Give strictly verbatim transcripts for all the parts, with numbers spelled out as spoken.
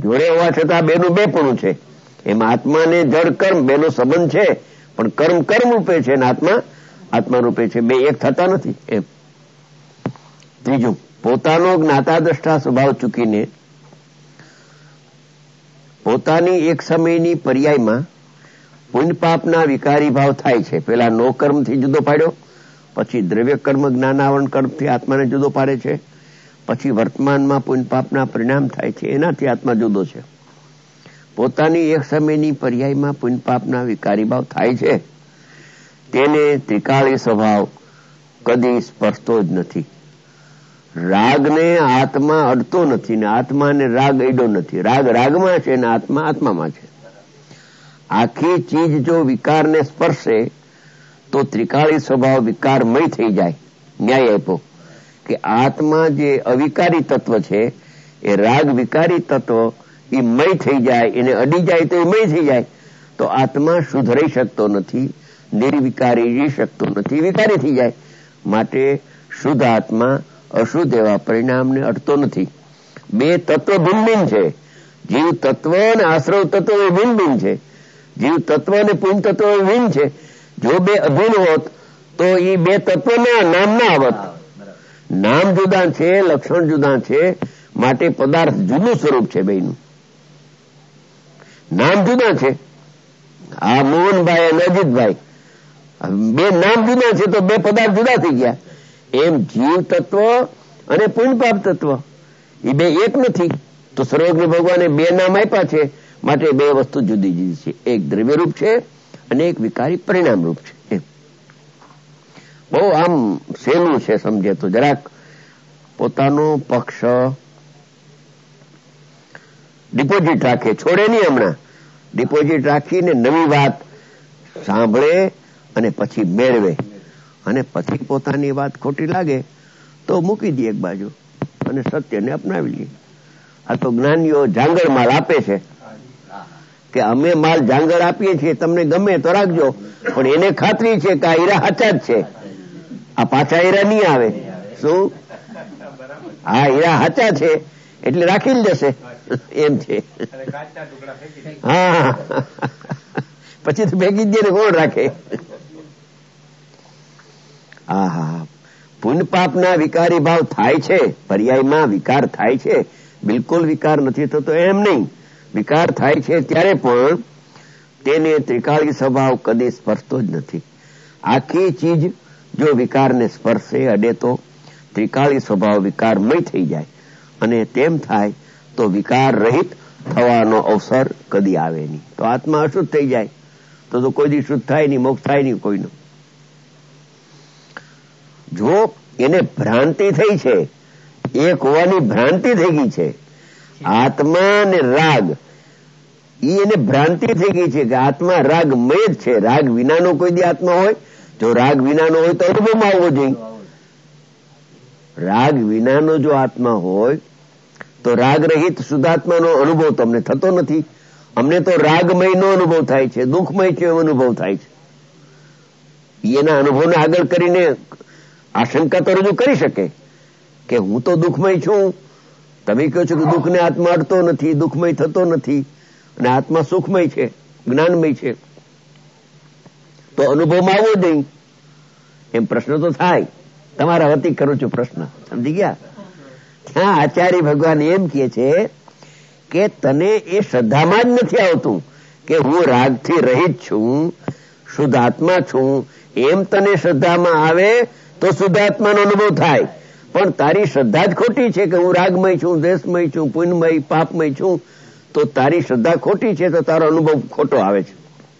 જોડે હોવા છતાં બેનું બે પણ છે. એમાં આત્મા ને જળ કર્મ બેનો સંબંધ છે, પણ કર્મ કર્મ રૂપે છે અને આત્મા આત્મા રૂપે છે. બે એક થતા નથી એમ. ત્રીજું, પોતાનો જ્ઞાતા દ્રષ્ટા સ્વભાવ ચૂકીને પોતાની એક સમયની પર્યાયમાં પુણ્ય પાપના વિકારી ભાવ થાય છે. પેલા નો કર્મથી જુદો પાડ્યો, પછી દ્રવ્ય કર્મ જ્ઞાનાવરણ કર્મથી આત્માને જુદો પાડે છે, પછી વર્તમાનમાં પુણ્ય પાપના પરિણામ થાય છે, એનાથી આત્મા જુદો છે. પોતાની એક સમયની પર્યાયમાં પુણ્ય પાપના વિકારી ભાવ થાય છે તેને ત્રિકાળી સ્વભાવ કદી સ્પર્શતો જ નથી. રાગને આત્મા અડતો નથી ને આત્માને રાગ અડ્યો નથી. રાગ રાગમાં છે ને આત્મા આત્મામાં છે. આખી ચીજ જો વિકારને સ્પર્શે તો ત્રિકાળી સ્વભાવ વિકારમય થઈ જાય. ન્યાય આપ્યો કે આત્મા જે અવિકારી તત્વ છે એ રાગ વિકારી તત્વ એ મય થઈ જાય, એને અડી જાય તો એ મય થઈ જાય. તો આત્મા શુદ્ધ રહી શકતો નથી, નિર્વિકારી રહી શકતો નથી, વિકારી થઈ જાય. માટે શુદ્ધ આત્મા અશુદ્ધ એવા પરિણામને અડતો નથી. બે તત્વ ભિન્ન ભિન્ન છે. જીવ તત્વ અને આશ્રવ તત્વ એ ભિન્ન ભિન્ન છે. જીવ તત્વ અને પુણ્ય તત્વ એ ભિન્ન છે. જો બે અભિન્ન હોત તો એ બે તત્વના નામ ના આવત. નામ જુદા છે, લક્ષણ જુદા છે, માટે પદાર્થ જુદું સ્વરૂપ છે. બેનું નામ જુદા છે. આ મોહનભાઈ અને અજીતભાઈ બે નામ જુદા છે તો બે પદાર્થ જુદા થઈ ગયા. એમ જીવ તત્વ અને પુણ્ય પાપ તત્વ એ બે એક નથી. તો સર્વજ્ઞ ભગવાને બે નામ આપ્યા છે, માટે બે વસ્તુ જુદી જુદી છે. એક દ્રવ્ય રૂપ છે અને એક વિકારી પરિણામ રૂપ છે. એમ બહુ આમ સહેલું છે સમજે તો. જરાક પોતાનો પક્ષ ડિપોઝિટ રાખે, છોડે નહીં. હમણાં ડિપોઝિટ રાખીને નવી વાત સાંભળે અને પછી મેળવે, અને પછી પોતાની વાત ખોટી લાગે તો મૂકી દે એક બાજુ અને સત્યને અપનાવી લે. આ તો જ્ઞાનીઓ જાંગળ માલ આપે છે કે અમે માલ જાંગળ આપીએ છીએ, તમને ગમે તો રાખજો, પણ એને ખાતરી છે કે આ હીરા હાચા જ છે, આ પાછા હીરા નહીં આવે. શું? આ હીરા હાચા છે એટલે રાખી જ જશે એમ છે. હા, પછી તો ભેગી દે ને કોણ રાખે? હા હા, પુણ્ય પાપના વિકારી ભાવ થાય છે, પર્યાયમાં વિકાર થાય છે. બિલકુલ વિકાર નથી થતો એમ નહીં. વિકાર થાય છે ત્યારે પણ તેને ત્રિકાળી સ્વભાવ કદી સ્પર્શતો જ નથી. આખી ચીજ જો વિકારને સ્પર્શે, અડે તો ત્રિકાળી સ્વભાવ વિકારમય થઈ જાય, અને તેમ થાય તો વિકાર રહિત થવાનો અવસર કદી આવે નહીં. તો આત્મા અશુદ્ધ થઈ જાય તો તો કોઈ દી શુદ્ધ થાય નહીં, મોક્ષ થાય નહીં કોઈનો. જો એને ભ્રાંતિ થઈ છે, એક હોવાની ભ્રાંતિ થઈ ગઈ છે, આત્મા ને રાગ, એને ભ્રાંતિ થઈ ગઈ છે કે આત્મા રાગમય જ છે. રાગ વિનાનો કોઈ દી આત્મા હોય? જો રાગ વિનાનો હોય તો અનુભવમાં આવવો જોઈએ. રાગ વિનાનો જો આત્મા હોય તો રાગ રહિત શુદ્ધાત્માનો અનુભવ તમને થતો નથી. અમને તો રાગમય નો અનુભવ થાય છે, દુઃખમય છે અનુભવ થાય છે. એના અનુભવને આગળ કરીને આશંકા તો રજૂ કરી શકે કે હું તો દુઃખમય છું, તમે કહો છો કે દુઃખને આત્મા અડતો નથી, દુઃખમય થતો નથી, અને આત્મા સુખમય છે, જ્ઞાનમય છે, તો અનુભવમાં આવવો જોઈએ. એમ પ્રશ્ન તો થાય. તમારા વતી કરું છું પ્રશ્ન, સમજી ગયા? ત્યાં આચાર્ય ભગવાન એમ કે છે કે તને એ શ્રદ્ધામાં જ નથી આવતું કે હું રાગથી રહિત છું, શુદ્ધ આત્મા છું. એમ તને શ્રદ્ધામાં આવે તો શુદ્ધાત્માનો અનુભવ થાય. પણ તારી શ્રદ્ધા જ ખોટી છે કે હું રાગમય છું, દ્વેષમય છું, પુણ્યમય, પાપમય છું. તો તારી શ્રદ્ધા ખોટી છે તો તારો અનુભવ ખોટો આવે છે.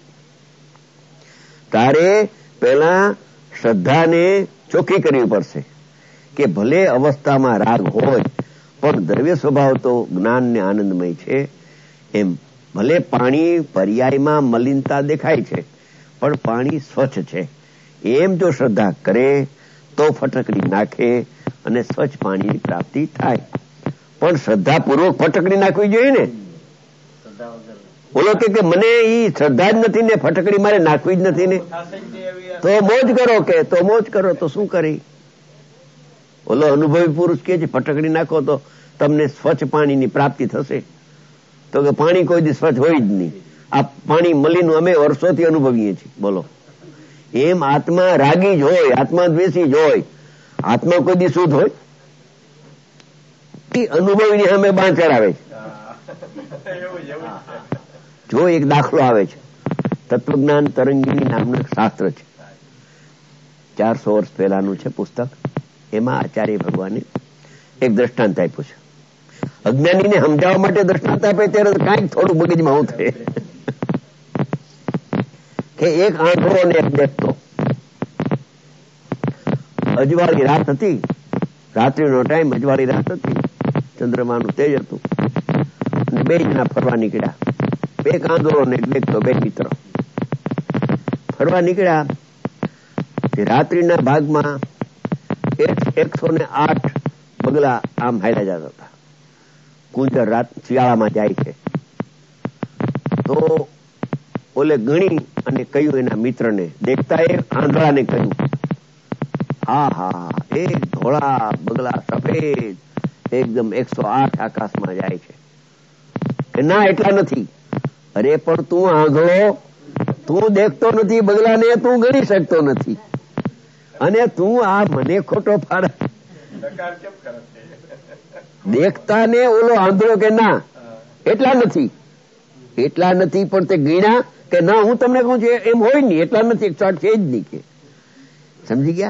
તારે પેલા શ્રદ્ધાને ચોખ્ખી કરવી પડશે કે ભલે અવસ્થામાં રાગ હોય પણ દ્રવ્ય સ્વભાવ તો જ્ઞાન ને આનંદમય છે. એમ ભલે પાણી પર્યાયમાં મલિનતા દેખાય છે પણ પાણી સ્વચ્છ છે. એમ જો શ્રદ્ધા કરે તો ફટકડી નાખે અને સ્વચ્છ પાણીની પ્રાપ્તિ થાય. પણ શ્રદ્ધાપૂર્વક ફટકડી નાખવી જોઈએ ને. બોલો કે મને ઈ શ્રદ્ધા જ નથી ને ફટકડી મારે નાખવી જ નથી ને, તો મોજ કરો કે તો મોજ કરો તો શું કરી? બોલો અનુભવી પુરુષ કે છે ફટકડી નાખો તો તમને સ્વચ્છ પાણીની પ્રાપ્તિ થશે. તો કે પાણી કોઈ દી સ્વચ્છ હોય જ નહીં. આ પાણી મલિન અમે વર્ષોથી અનુભવીએ છીએ. બોલો, એમ આત્મા રાગી જ હોય, આત્મા દ્વેષી જ હોય, આત્મા કોઈ દી શુદ્ધ હોય? અનુભવીની સામે બાંચર આવે છે. જો એક દાખલો આવે છે, તત્વજ્ઞાન તરંગીની નામનું એક શાસ્ત્ર છે, ચારસો વર્ષ પહેલાનું છે પુસ્તક. એમાં આચાર્ય ભગવાને એક દ્રષ્ટાંત આપ્યું છે. અજ્ઞાનીને સમજાવવા માટે દ્રષ્ટાંત આપે ત્યારે કાંઈક થોડું મગજમાં હું થાય કે એક આંધળો ને એક દેખતો. અજવાળી રાત હતી, રાત્રિનો ટાઈમ, અજવાળી રાત હતી, ચંદ્રમાનું તેજ હતું, અને બે જણા ફરવા નીકળ્યા. એક આંધળો ને એક દેખતો, બે મિત્ર ફરવા નીકળ્યા. રાત્રિના ભાગમાં એકસો ને આઠ બગલા આમ હાલ્યા જતા હતા. કુંજર રાત શિયાળામાં જાય છે. તો ઓલે ગણી અને કહ્યું એના મિત્રને, દેખતા એ આંધળાને કહ્યું, હા હા એક ધોળા બગલા સફેદ એકદમ એકસો આઠ આકાશમાં જાય છે. કે ના, એટલા નથી. અરે પણ તું આંધળો, તું દેખતો નથી બગલાને, તું ગણી શકતો નથી, અને તું આ મને ખોટો પાડ. દેખતા ને ઓલો આંધળો કે ના એટલા નથી, એટલા નથી, પણ તે ગણ્યા કે ના, હું તમને કહું છું એમ હોય નહીં, એટલા નથી, એક શોર્ટ છે જ નહીં. કે સમજી ગયા?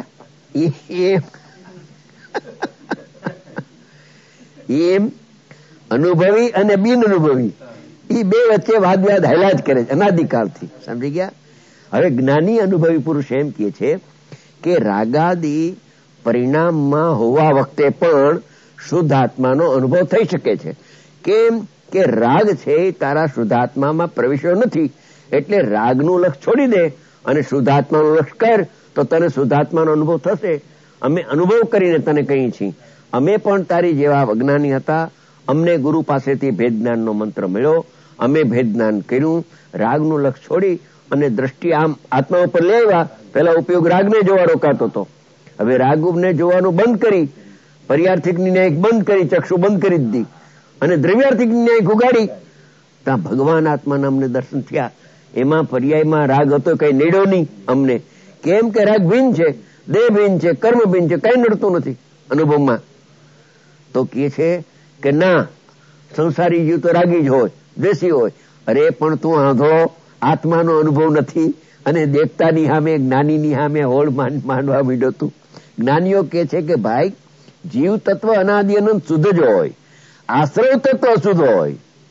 એમ અનુભવી અને બિન અનુભવી એ બે વચ્ચે વાદ વિવાદ હાલ્યા જ કરે છે અનાદિકાળથી. સમજી ગયા? હવે જ્ઞાની અનુભવી પુરુષ એમ કહે છે કે રાગાદી પરિણામમાં હોવા વખતે પણ શુદ્ધ આત્માનો અનુભવ થઈ શકે છે. કેમ કે રાગ છે તારા શુદ્ધાત્મામાં પ્રવેશ્યો નથી, એટલે રાગનું લક્ષ છોડી દે અને શુદ્ધાત્માનું લક્ષ કર, તો તને શુદ્ધાત્માનો અનુભવ થશે. અમે અનુભવ કરીને તને કહીએ છીએ, અમે પણ તારી જેવા અજ્ઞાની હતા, અમને ગુરુ પાસેથી ભેદ જ્ઞાનનો મંત્ર મળ્યો, અમે ભેદ જ્ઞાન કર્યું, રાગનું લક્ષ છોડી અને દ્રષ્ટિ આમ આત્મા ઉપર લઈ આવ્યા. પેલા ઉપયોગ રાગને જોવા રોકાતો હતો, હવે રાગને જોવાનું બંધ કરી, પર્યાર્થિક ન્યાય બંધ કરી, ચક્ષુ બંધ કરી દીધી અને દ્રવ્યાર્થિક ન્યાય ઉગાડી. ત્યાં ભગવાન આત્માના અમને દર્શન થયા. એમાં પર્યાયમાં રાગ હતો, કઈ નડ્યો નહીં અમને. કેમ કે રાગ ભિન્ન છે, દેહ ભિન્ન છે, કર્મ ભિન્ન છે, કઈ નડતું નથી અનુભવમાં. તો કહે છે કે ના, સંસારી જીવ તો રાગી જ હોય, દ્વેષી હોય. અરે પણ તું આંધળો, આત્માનો અનુભવ નથી અને દેવતાની સામે, જ્ઞાનીની સામે હોળ માંડવા માંડ્યો તું. જ્ઞાનીઓ કે છે કે ભાઈ, જીવ તત્વ અનાદિ અનંત શુદ્ધ જ હોય, આશ્રય તત્વ અશુદ્ધ હોય.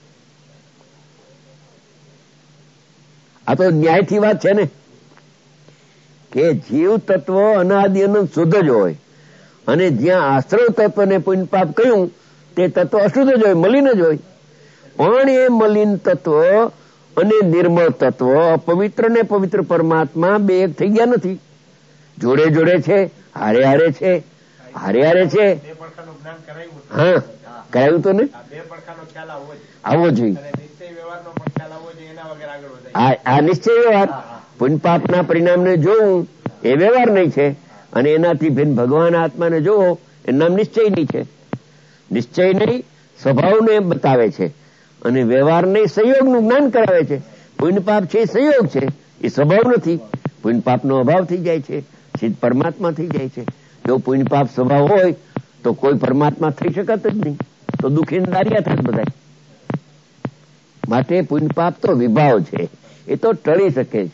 આ તો ન્યાયથી વાત છે ને, કે જીવ તત્વ અનાદિ અનંત શુદ્ધ જ હોય, અને જ્યાં આશ્રય તત્વને પુણ્ય પાપ કહ્યું તે તત્વ અશુદ્ધ જ હોય, મલિન જ હોય. પણ એ મલિન તત્વ અને નિર્મળ તત્વ, અપવિત્ર ને પવિત્ર પરમાત્મા બે એક થઈ ગયા નથી, જોડે જોડે છે, હારે હારે છે, હારે હારે છે. હા, કરાયું તો ને, આવવો જોઈએ. આ નિશ્ચય વ્યવહાર, પુણ્ય પાપના પરિણામને જોવું એ વ્યવહાર નહીં છે, અને એનાથી ભિન્ન ભગવાન આત્માને જોવો એનું નામ નિશ્ચય નહીં છે. નિશ્ચય નહીં સ્વભાવને બતાવે છે, અને વ્યવહાર નહીં સંયોગનું જ્ઞાન કરાવે છે. પુણ્ય પાપ છે એ સંયોગ છે, એ સ્વભાવ નથી. પુણ્ય પાપનો અભાવ થઈ જાય છે, સિદ્ધ પરમાત્મા થઈ જાય છે. જો પુણ્ય પાપ સ્વભાવ હોય તો કોઈ પરમાત્મા થઈ શકત જ નહીં, તો દુઃખી દારિયા થાય બધા. માટે પુણ્ય પાપ તો વિભાવ છે, એ તો ટળી શકે છે.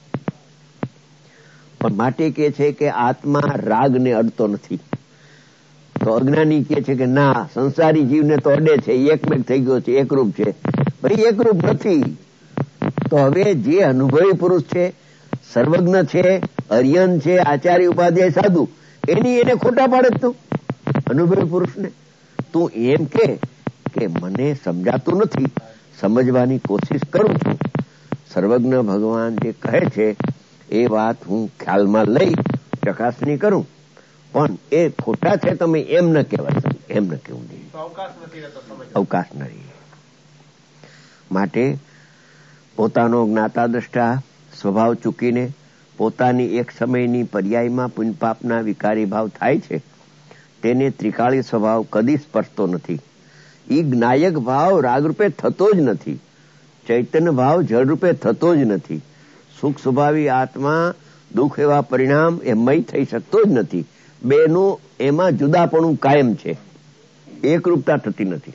પણ માટે કે છે કે આત્મા રાગને અડતો નથી. તો અજ્ઞાની કે છે કે ના, સંસારી જીવને તો અડે છે, એકમેક થઈ ગયો છે, એકરૂપ છે. ભાઈ એકરૂપ નથી. તો હવે જે અનુભવી પુરુષ છે, સર્વજ્ઞ છે, અરિયન છે, આચાર્ય ઉપાધ્યાય સાધુ, એની એને ખોટા પાડે તું અનુભવી પુરુષને. તું એમ કે કે મને સમજાતું નથી, સમજવાની કોશિશ કરું છું. સર્વજ્ઞ ભગવાન જે કહે છે એ વાત હું ખ્યાલમાં લઈ ચકાસણી કરું, પણ એ ખોટા છે તમે એમ ન કહેવાય, એમ ન કહેવું જોઈએ, અવકાશ નહીં. માટે પોતાનો જ્ઞાતા દ્રષ્ટા સ્વભાવ ચૂકીને પોતાની એક સમયની પર્યાયમાં પુણ્યપાપના વિકારી ભાવ થાય છે, તેને ત્રિકાળી સ્વભાવ કદી સ્પર્શતો નથી. એ જ્ઞાયક ભાવ રાગરૂપે થતો જ નથી, ચૈતન્ય ભાવ જળરૂપે થતો જ નથી. સુખ સ્વભાવી આત્મા દુઃખ એવા પરિણામ એ મય થઈ શકતો જ નથી. બેનું એમાં જુદાપણું કાયમ છે, એકરૂપતા થતી નથી.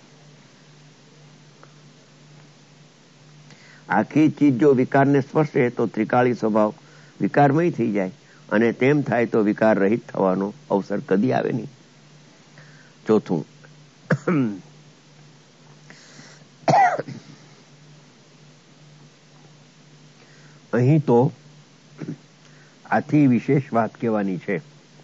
આખી ચીજ જો વિકારને સ્પર્શે તો ત્રિકાળી સ્વભાવ વિકારમય થઈ જાય, અને તેમ થાય તો વિકાર રહિત થવાનો અવસર કદી આવે નહીં. ચોથું, અહીં તો આથી વિશેષ વાત કહેવાની છે.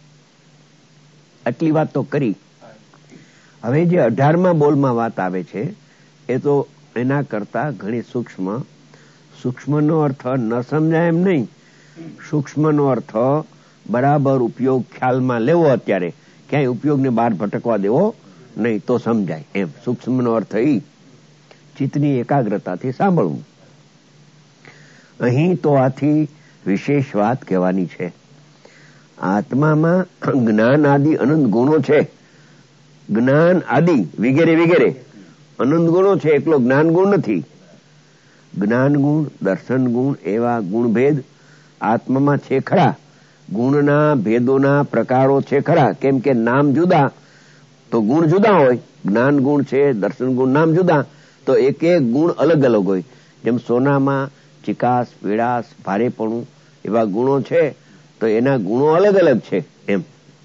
આટલી વાત તો કરી. હવે જે અઢારમા બોલમાં વાત આવે છે એ તો એના કરતા ઘણી સૂક્ષ્મ. સૂક્ષ્મનો અર્થ ન સમજાય એમ નહીં, સૂક્ષ્મનો અર્થ બરાબર ઉપયોગ ખ્યાલમાં લેવો, અત્યારે ક્યાંય ઉપયોગને બહાર ભટકવા દેવો નહીં તો સમજાય એમ. સૂક્ષ્મનો અર્થ એ ચિત્તની એકાગ્રતાથી સાંભળવું. અહીં તો આથી વિશેષ વાત કહેવાની છે. આત્મામાં જ્ઞાન આદિ અનંત ગુણો છે. જ્ઞાન આદિ વગેરે વગેરે અનંત ગુણો છે, એકલો જ્ઞાન ગુણ નથી. જ્ઞાન ગુણ, દર્શન ગુણ એવા ગુણભેદ આત્મામાં છે ખરા. ગુણના ભેદોના પ્રકારો છે ખરા, કેમ કે નામ જુદા તો ગુણ જુદા હોય. જ્ઞાન ગુણ છે, દર્શન ગુણ, નામ જુદા તો એક એક ગુણ અલગ અલગ હોય. જેમ સોનામાં ચિકાસ, પીળાશ, ભારેપણું એવા ગુણો છે તો એના ગુણો અલગ અલગ છે. એમ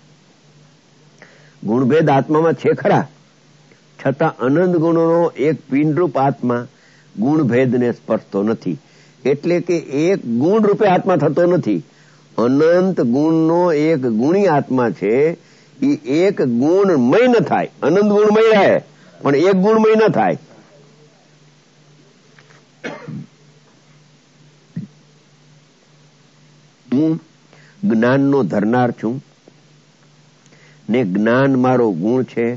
ગુણભેદ આત્મામાં છે ખરા, છતાં અનંત ગુણોનો એક પિંડરૂપ આત્મા ગુણભેદને સ્પર્શતો નથી. એટલે કે એક ગુણ રૂપે આત્મા થતો નથી. અનંત ગુણનો એક ગુણી આત્મા છે, એ એક ગુણમય ન થાય. અનંત ગુણમય રહે પણ એક ગુણમય ન થાય. હું જ્ઞાનનો ધરનાર છું ને જ્ઞાન મારો ગુણ છે,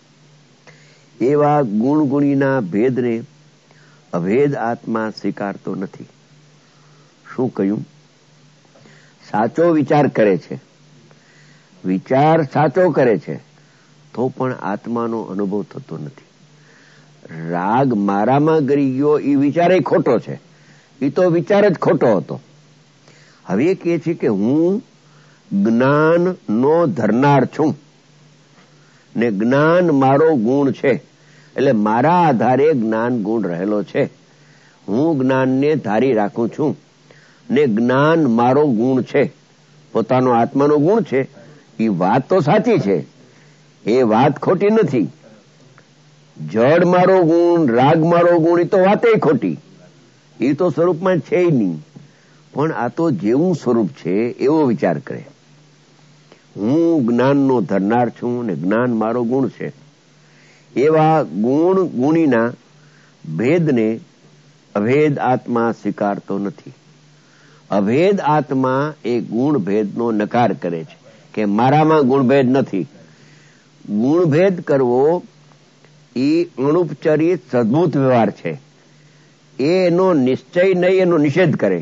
એવા ગુણ ગુણીના ભેદને અભેદ આત્મા સ્વીકારતો નથી. શું કહ્યું? સાચો વિચાર કરે છે, વિચાર સાચો કરે છે તો પણ આત્માનો અનુભવ થતો નથી. રાગ મારામાં ગરી ગયો એ વિચાર ખોટો છે, એ તો વિચાર જ ખોટો હતો. હવે કહે છે કે હું જ્ઞાન નો ધરનાર છું ને જ્ઞાન મારો ગુણ છે, એટલે મારા આધારે જ્ઞાન ગુણ રહેલો છે. હું જ્ઞાનને ધારી રાખું છું ને જ્ઞાન મારો ગુણ છે, પોતાનો આત્માનો ગુણ છે. એ વાત તો સાચી છે, એ વાત ખોટી નથી. જડ મારો ગુણ, રાગ મારો ગુણ, એ તો વાતે ખોટી, એ તો સ્વરૂપમાં છે નહીં. પણ આ તો જેવું સ્વરૂપ છે એવો વિચાર કરે. હું જ્ઞાનનો ધરનાર છું ને જ્ઞાન મારો ગુણ છે, એવા ગુણ ગુણીના ભેદને અભેદ આત્મા સ્વીકારતો નથી. અભેદ આત્મા એ ગુણ ભેદનો નકાર કરે છે કે મારામાં ગુણભેદ નથી. ગુણભેદ કરવો એ અણુપચારિત સદભૂત વ્યવહાર છે. એનો નિશ્ચય નહીં, એનો નિષેધ કરે.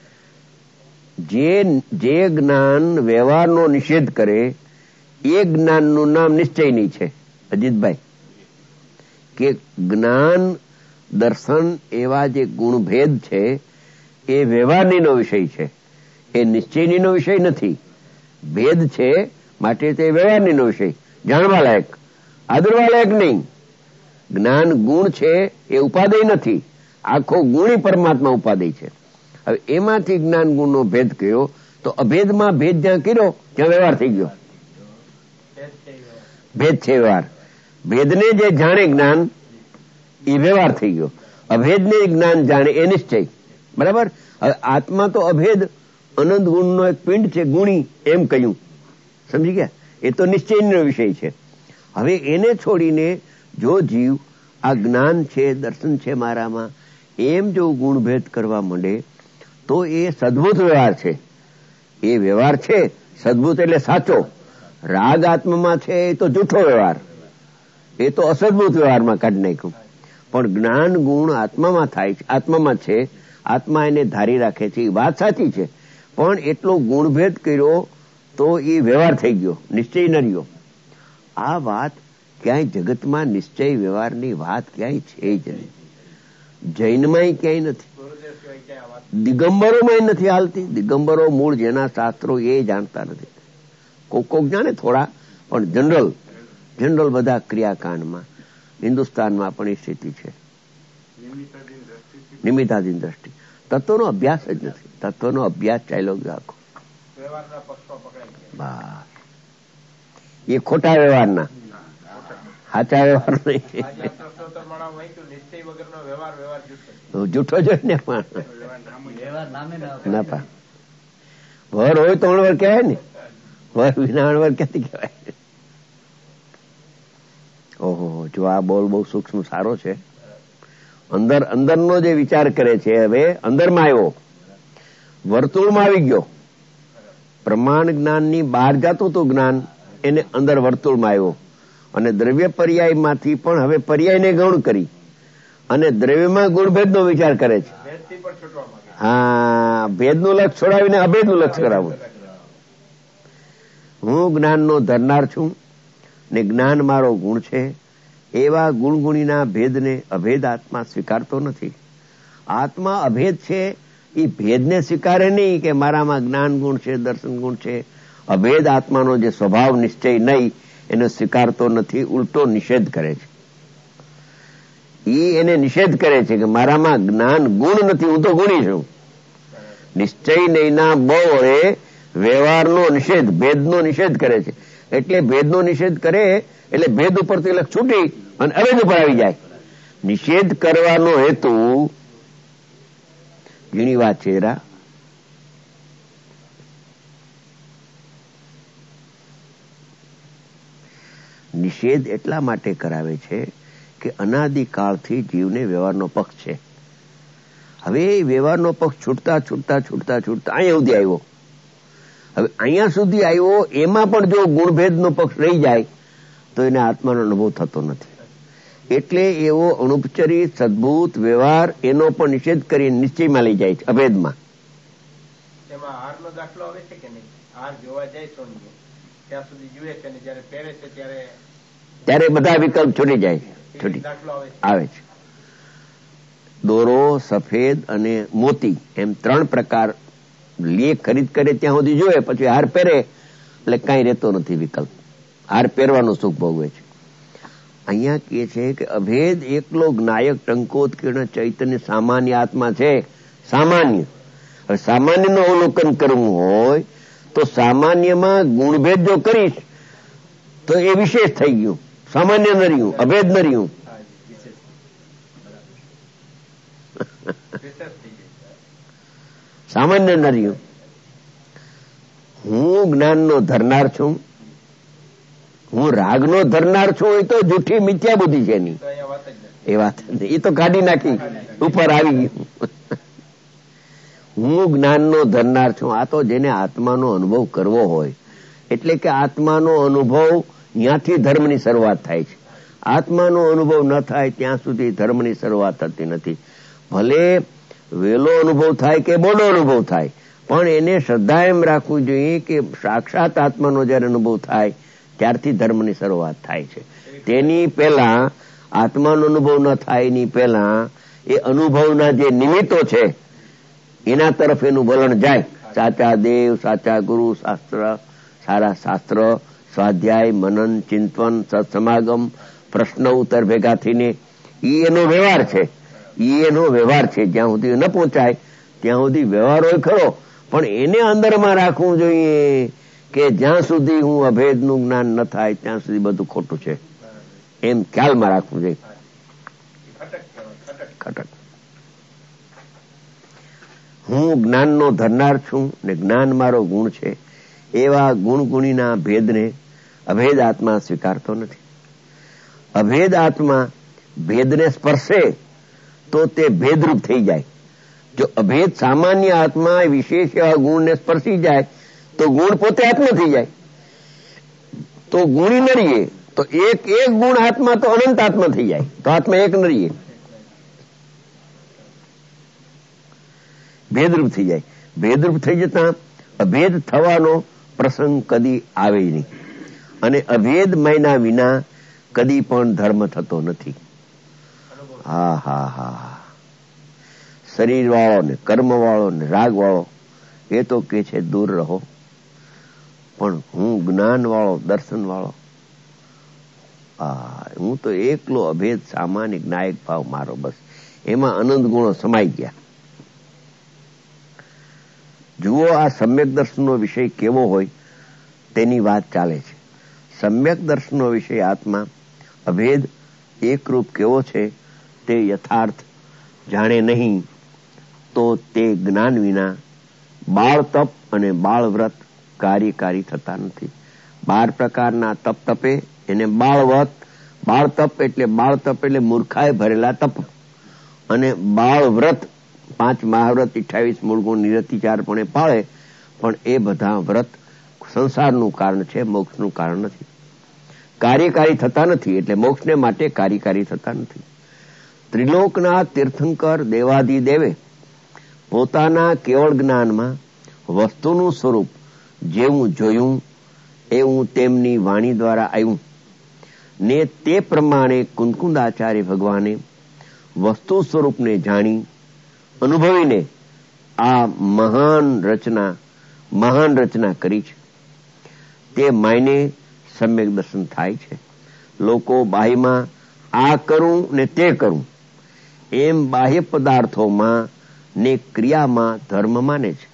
જે જે જ્ઞાન વ્યવહારનો નિષેધ કરે એ જ્ઞાનનું નામ નિશ્ચયની છે. અજીતભાઈ, કે જ્ઞાન દર્શન એવા જે ગુણભેદ છે એ વ્યવહારનીનો વિષય છે, એ નિશ્ચયનીનો વિષય નથી. ભેદ છે માટે તે વ્યવહારનીનો વિષય, જાણવા લાયક, આદરવા લાયક નહીં. જ્ઞાન ગુણ છે એ ઉપાદેય નથી, આખો ગુણી પરમાત્મા ઉપાદેય છે. હવે એમાંથી જ્ઞાન ગુણનો ભેદ કર્યો તો અભેદમાં ભેદ જ્યાં કર્યો ત્યાં વ્યવહાર થઈ ગયો. ભેદ છે વ્યવહાર. ભેદને જે જાણે જ્ઞાન એ વ્યવહાર થઈ ગયો, અભેદને જ્ઞાન જાણે એ નિશ્ચય. બરાબર? હવે આત્મા તો અભેદ અનંત ગુણનો એક પિંડ છે, ગુણી એમ કહ્યું, સમજી ગયા? એ તો નિશ્ચયનો વિષય છે. હવે એને છોડીને જો જીવ આ જ્ઞાન છે, દર્શન છે મારામાં, એમ જો ગુણભેદ કરવા માંડે તો એ સદભૂત વ્યવહાર છે. એ વ્યવહાર છે સદભૂત એટલે સાચો. રાગ આત્મામાં છે એ તો જૂઠો વ્યવહાર, એ તો અસદભૂત વ્યવહારમાં કાઢી નાખ્યું. પણ જ્ઞાન ગુણ આત્મામાં થાય છે, આત્મામાં છે, આત્મા એને ધારી રાખે છે, એ વાત સાચી છે. પણ એટલો ગુણભેદ કર્યો તો એ વ્યવહાર થઈ ગયો, નિશ્ચય ન રહ્યો. આ વાત ક્યાંય જગતમાં નિશ્ચય વ્યવહારની વાત ક્યાંય છે જ નહીં. જૈનમાંય ક્યાંય નથી, દિગંબરોમાંય નથી હાલતી. દિગંબરો મૂળ જેના શાસ્ત્રો એ જાણતા નથી. કોક કોક જાણે થોડા, પણ જનરલ જનરલ બધા ક્રિયાકાંડમાં હિન્દુસ્તાનમાં પણ એ સ્થિતિ છે. નિમિત્તાધીન દ્રષ્ટિ, તત્વનો અભ્યાસ જ નથી. તત્વનો અભ્યાસ ચાલ્યો ગયો આખો. એ ખોટા વ્યવહારના, સાચા વ્યવહાર નહીં. જૂઠો જ ને પણ ના પા વર હોય તો અણવર કહેવાય ને, વર વિના અણવર ક્યાંથી કહેવાય? ઓહો, જો આ બોલ બહુ સૂક્ષ્મ સારો છે. અંદર અંદરનો જે વિચાર કરે છે, હવે અંદરમાં આવ્યો, વર્તુળમાં આવી ગયો. પ્રમાણ જ્ઞાનની બહાર જતું હતું જ્ઞાન, એને અંદર વર્તુળમાં આવ્યો. અને દ્રવ્ય પર્યાયમાંથી પણ હવે પર્યાયને ગૌણ કરી અને દ્રવ્યમાં ગુણભેદનો વિચાર કરે છે. હા, ભેદનું લક્ષ છોડાવીને અભેદનું લક્ષ કરાવું. હું જ્ઞાનનો ધરનાર છું ને જ્ઞાન મારો ગુણ છે, એવા ગુણગુણીના ભેદને અભેદ આત્મા સ્વીકારતો નથી. આત્મા અભેદ છે એ ભેદને સ્વીકારે નહીં કે મારામાં જ્ઞાન ગુણ છે, દર્શન ગુણ છે. અભેદ આત્માનો જે સ્વભાવ નિશ્ચય નહીં એને સ્વીકારતો નથી, ઉલટો નિષેધ કરે છે. એ એને નિષેધ કરે છે કે મારામાં જ્ઞાન ગુણ નથી, હું તો ગુણી છું. નિશ્ચય નહીંના બળે વ્યવહારનો નિષેધ, ભેદનો નિષેધ કરે છે. એટલે ભેદનો નિષેધ કરે એટલે ભેદ ઉપરથી લક્ષ છૂટી અને અભેદ ઉપર આવી જાય. નિષેધ કરવાનો હેતુ ઘણી વાત છે. રા નિષેધ એટલા માટે કરાવે છે કે અનાદિકાળથી જીવને વ્યવહારનો પક્ષ છે. હવે વ્યવહારનો પક્ષ છૂટતા છૂટતા છૂટતા છૂટતા અહીંયા સુધી આવ્યો. હવે અહીંયા સુધી આવ્યો, એમાં પણ જો ગુણભેદનો પક્ષ રહી જાય તો એને આત્માનો અનુભવ થતો નથી. એટલે એવો અણુપચરી સદભૂત વ્યવહાર એનો પણ નિષેધ કરી નિશ્ચયમાં લઈ જાય છે, અભેદમાં. ત્યારે બધા વિકલ્પ છૂટી જાય છે, છૂટી આવે છે. દોરો, સફેદ અને મોતી એમ ત્રણ પ્રકાર લે, ખરીદ કરે ત્યાં સુધી જોયે, પછી હાર પહેરે એટલે કઈ રહેતો નથી વિકલ્પ. હાર પહેરવાનું સુખ ભોગવે છે. અહીંયા કહે છે કે અભેદ એકલો જ્ઞાયક ટંકોત્કીર્ણ ચૈતન્ય સામાન્ય આત્મા છે. સામાન્ય, હવે સામાન્યનું અવલોકન કરવું હોય તો સામાન્યમાં ગુણભેદ જો કરીશ તો એ વિશેષ થઈ ગયું, સામાન્ય ન રહ્યું, અભેદ ન રહ્યું. સામાન્ય ન રહ્યું. હું જ્ઞાનનો ધરનાર છું, હું રાગનો ધરનાર છું, એ તો જૂઠી મિથ્યા બુદ્ધિ છે એની. એ વાત એ તો કાઢી નાખી, ઉપર આવી ગયું. હું જ્ઞાનનો ધરનાર છું. આ તો જેને આત્માનો અનુભવ કરવો હોય, એટલે કે આત્માનો અનુભવ ત્યાંથી ધર્મની શરૂઆત થાય છે. આત્માનો અનુભવ ન થાય ત્યાં સુધી ધર્મની શરૂઆત થતી નથી. ભલે વહેલો અનુભવ થાય કે મોડો અનુભવ થાય, પણ એને શ્રદ્ધા એમ રાખવું જોઈએ કે સાક્ષાત આત્માનો જયારે અનુભવ થાય ત્યારથી ધર્મની શરૂઆત થાય છે. તેની પહેલા આત્માનો અનુભવ ન થાય એની પહેલા એ અનુભવના જે નિમિત્તો છે એના તરફ એનું વલણ જાય. સાચા દેવ, સાચા ગુરુ, શાસ્ત્ર, સારા શાસ્ત્ર, સ્વાધ્યાય, મનન, ચિંતન, સત્સમાગમ, પ્રશ્ન ઉત્તર ભેગા થઈને એ એનો વ્યવહાર છે. એ એનો વ્યવહાર છે. જ્યાં સુધી ન પહોંચાય ત્યાં સુધી વ્યવહાર હોય ખરો, પણ એને અંદરમાં રાખવું જોઈએ કે જ્યાં સુધી હું અભેદનું જ્ઞાન ન થાય ત્યાં સુધી બધું ખોટું છે, એમ ખ્યાલમાં રાખવું જોઈએ. ખટક. હું જ્ઞાનનો ધરનાર છું ને જ્ઞાન મારો ગુણ છે, એવા ગુણગુણીના ભેદને અભેદ આત્મા સ્વીકારતો નથી. અભેદ આત્મા ભેદને સ્પર્શે તો તે ભેદરૂપ થઈ જાય. જો અભેદ સામાન્ય આત્મા વિશેષ એવા ગુણને સ્પર્શી જાય તો ગુણ પોતે આત્મા થઈ જાય. તો ગુણી ન રહીએ તો એક એક ગુણ આત્મા તો અનંત આત્મા થઈ જાય, તો આત્મા એક ન રહીએ, ભેદરૂપ થઈ જાય. ભેદરૂપ થઈ જતા અભેદ થવાનો પ્રસંગ કદી આવે નહીં. અને અભેદ મહિના વિના કદી પણ ધર્મ થતો નથી. હા હા હા શરીર વાળો ને કર્મ વાળો ને રાગ વાળો એ તો કે છે દૂર રહો, પણ હું જ્ઞાન વાળો દર્શન વાળો આ હું તો એકલો અભેદ સામાન્ય નાયક ભાવ મારો, બસ એમાં અનંત ગુણો સમાઈ ગયા. જુઓ આ સમ્યક દર્શનનો વિષય કેવો હોય તેની વાત ચાલે છે. સમ્યક દર્શનનો વિષય આત્મા અભેદ એકરૂપ કેવો છે તે યથાર્થ જાણે નહીં તો તે જ્ઞાન વિના બાળ તપ અને બાળ વ્રત કાર્યકારી થતા નથી. બાર પ્રકારના તપ તપે એને બાળવત, બાળ તપ એટલે બાળ તપ એટલે મૂર્ખાએ ભરેલા તપ, અને બાળ વ્રત પાંચ મહાવ્રત અઠ્યાવીસ મૂળગુણ નિરતિચારપણે પાળે, પણ એ બધા વ્રત સંસારનું કારણ છે, મોક્ષનું કારણ નથી. કાર્યકારી થતા નથી એટલે મોક્ષને માટે કાર્યકારી થતા નથી. ત્રિલોકના તીર્થંકર દેવાદિદેવે પોતાના કેવળ જ્ઞાનમાં વસ્તુનું સ્વરૂપ જેવું જોયું એવું તેમની વાણી દ્વારા આવ્યું ને તે પ્રમાણે કુંકુંદાચાર્ય ભગવાને વસ્તુ સ્વરૂપને જાણી અનુભવીને આ મહાન રચના મહાન રચના કરી છે. તે માયને સમ્યક દર્શન થાય છે. લોકો બાહ્યમાં આ કરું ને તે કરું એમ બાહ્ય પદાર્થોમાં ને ક્રિયામાં ધર્મ માને છે.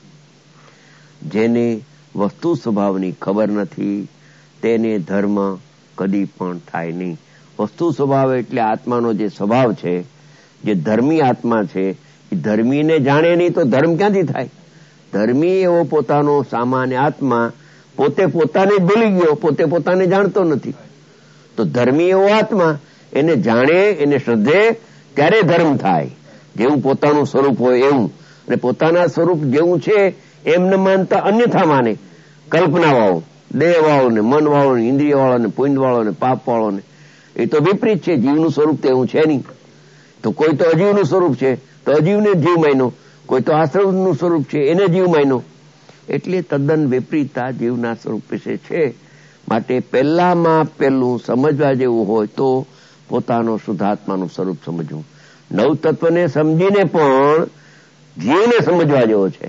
જેને વસ્તુ સ્વભાવની ખબર નથી તેને ધર્મ કદી પણ થાય નહીં. વસ્તુ સ્વભાવ એટલે આત્માનો જે સ્વભાવ છે, જે ધર્મી આત્મા છે, એ ધર્મીને જાણે નહીં તો ધર્મ ક્યાંથી થાય? ધર્મી એવો પોતાનો સામાન્ય આત્મા પોતે પોતાને જ ભૂલી ગયો, પોતે પોતાને જાણતો નથી. તો ધર્મી એવો આત્મા એને જાણે, એને શ્રદ્ધે ત્યારે ધર્મ થાય. જેવું પોતાનું સ્વરૂપ હોય એવું, અને પોતાના સ્વરૂપ જેવું છે એમ ન માનતા અન્યથા માને. કલ્પના વાળો, દેહ વાળો ને મન વાળો ને ઇન્દ્રિય વાળો ને પુણ્ય વાળો ને પાપ વાળો ને એ તો વિપરીત છે. જીવનું સ્વરૂપ તો એવું છે નહીં. તો કોઈ તો અજીવનું સ્વરૂપ છે તો અજીવને જીવ માન્યો, કોઈ તો આશ્રમનું સ્વરૂપ છે એને જીવ માન્યો. એટલે તદ્દન વિપરીતતા જીવના સ્વરૂપ વિશે છે. માટે પહેલામાં પહેલું સમજવા જેવું હોય તો પોતાનો શુદ્ધાત્માનું સ્વરૂપ સમજવું. નવ તત્વને સમજીને પણ જીવને સમજવા જેવો છે.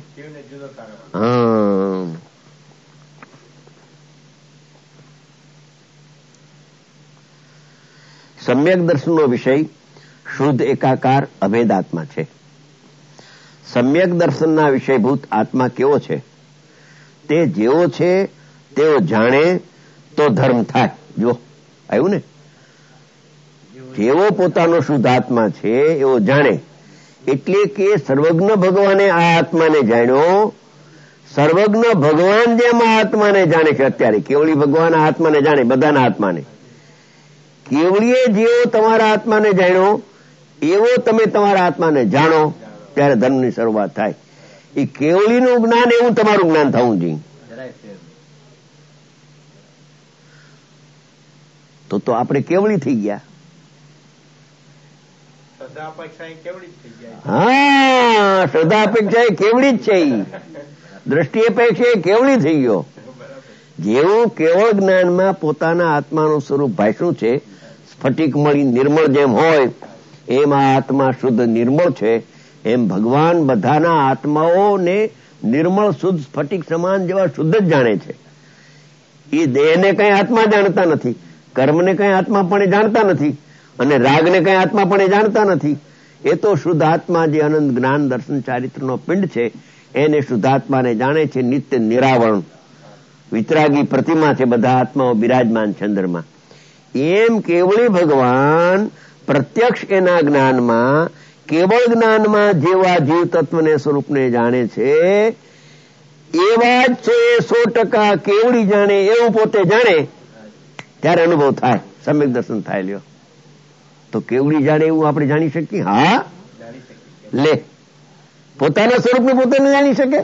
હા સમ્યક દર્શનનો વિષય શુદ્ધ એકાકાર અભેદાત્મા છે. સમ્યક દર્શનના વિષયભૂત આત્મા કેવો છે તે જેવો છે તેઓ જાણે તો ધર્મ થાય. જો આવ્યું ને, જેવો પોતાનો શુદ્ધ આત્મા છે એવો જાણે, એટલે કે સર્વજ્ઞ ભગવાને આ આત્માને જાણ્યો. સર્વજ્ઞ ભગવાન જેમ આ આત્માને જાણે છે. અત્યારે કેવળી ભગવાન આ આત્માને જાણે, બધાના આત્માને. કેવળીએ જેવો તમારા આત્માને જાણ્યો એવો તમે તમારા આત્માને જાણો ત્યારે ધર્મની શરૂઆત થાય. એ કેવળીનું જ્ઞાન એવું તમારું જ્ઞાન થવું જોઈએ. તો તો આપણે કેવળી થઈ ગયા. હા શ્રદ્ધા અપેક્ષા એ કેવળી જ છે. દ્રષ્ટિ અપેક્ષા એ કેવળી થઈ ગયો. જેવું કેવળ જ્ઞાનમાં પોતાના આત્માનું સ્વરૂપ ભાષ્યું છે, સ્ફટિક મળી નિર્મળ જેમ હોય એમ આ આત્મા શુદ્ધ નિર્મળ છે, એમ ભગવાન બધાના આત્માઓને નિર્મળ શુદ્ધ સ્ફટિક સમાન જેવા શુદ્ધ જ જાણે છે. એ દેહને કઈ આત્મા જાણતા નથી, કર્મને કઈ આત્મા પણ જાણતા નથી, અને રાગને કઈ આત્મા પણ જાણતા નથી. એ તો શુદ્ધ આત્મા જે અનંત જ્ઞાન દર્શન ચારિત્રનો પિંડ છે એને શુદ્ધાત્માને જાણે છે. નિત્ય નિરાવરણ વિતરાગી પ્રતિમા છે બધા આત્માઓ બિરાજમાન ચંદ્રમાં. એમ કેવળી ભગવાન પ્રત્યક્ષ એના જ્ઞાનમાં કેવળ જ્ઞાનમાં જેવા જીવ તત્વને સ્વરૂપને જાણે છે એવા જ છે. સો ટકા કેવળી જાણે એવું પોતે જાણે ત્યારે અનુભવ થાય, સમ્યક દર્શન થાય. લ્યો તો કેવળી જાણે એવું આપણે જાણી શકીએ? હા લે, પોતાના સ્વરૂપને પોતે ન જાણી શકે?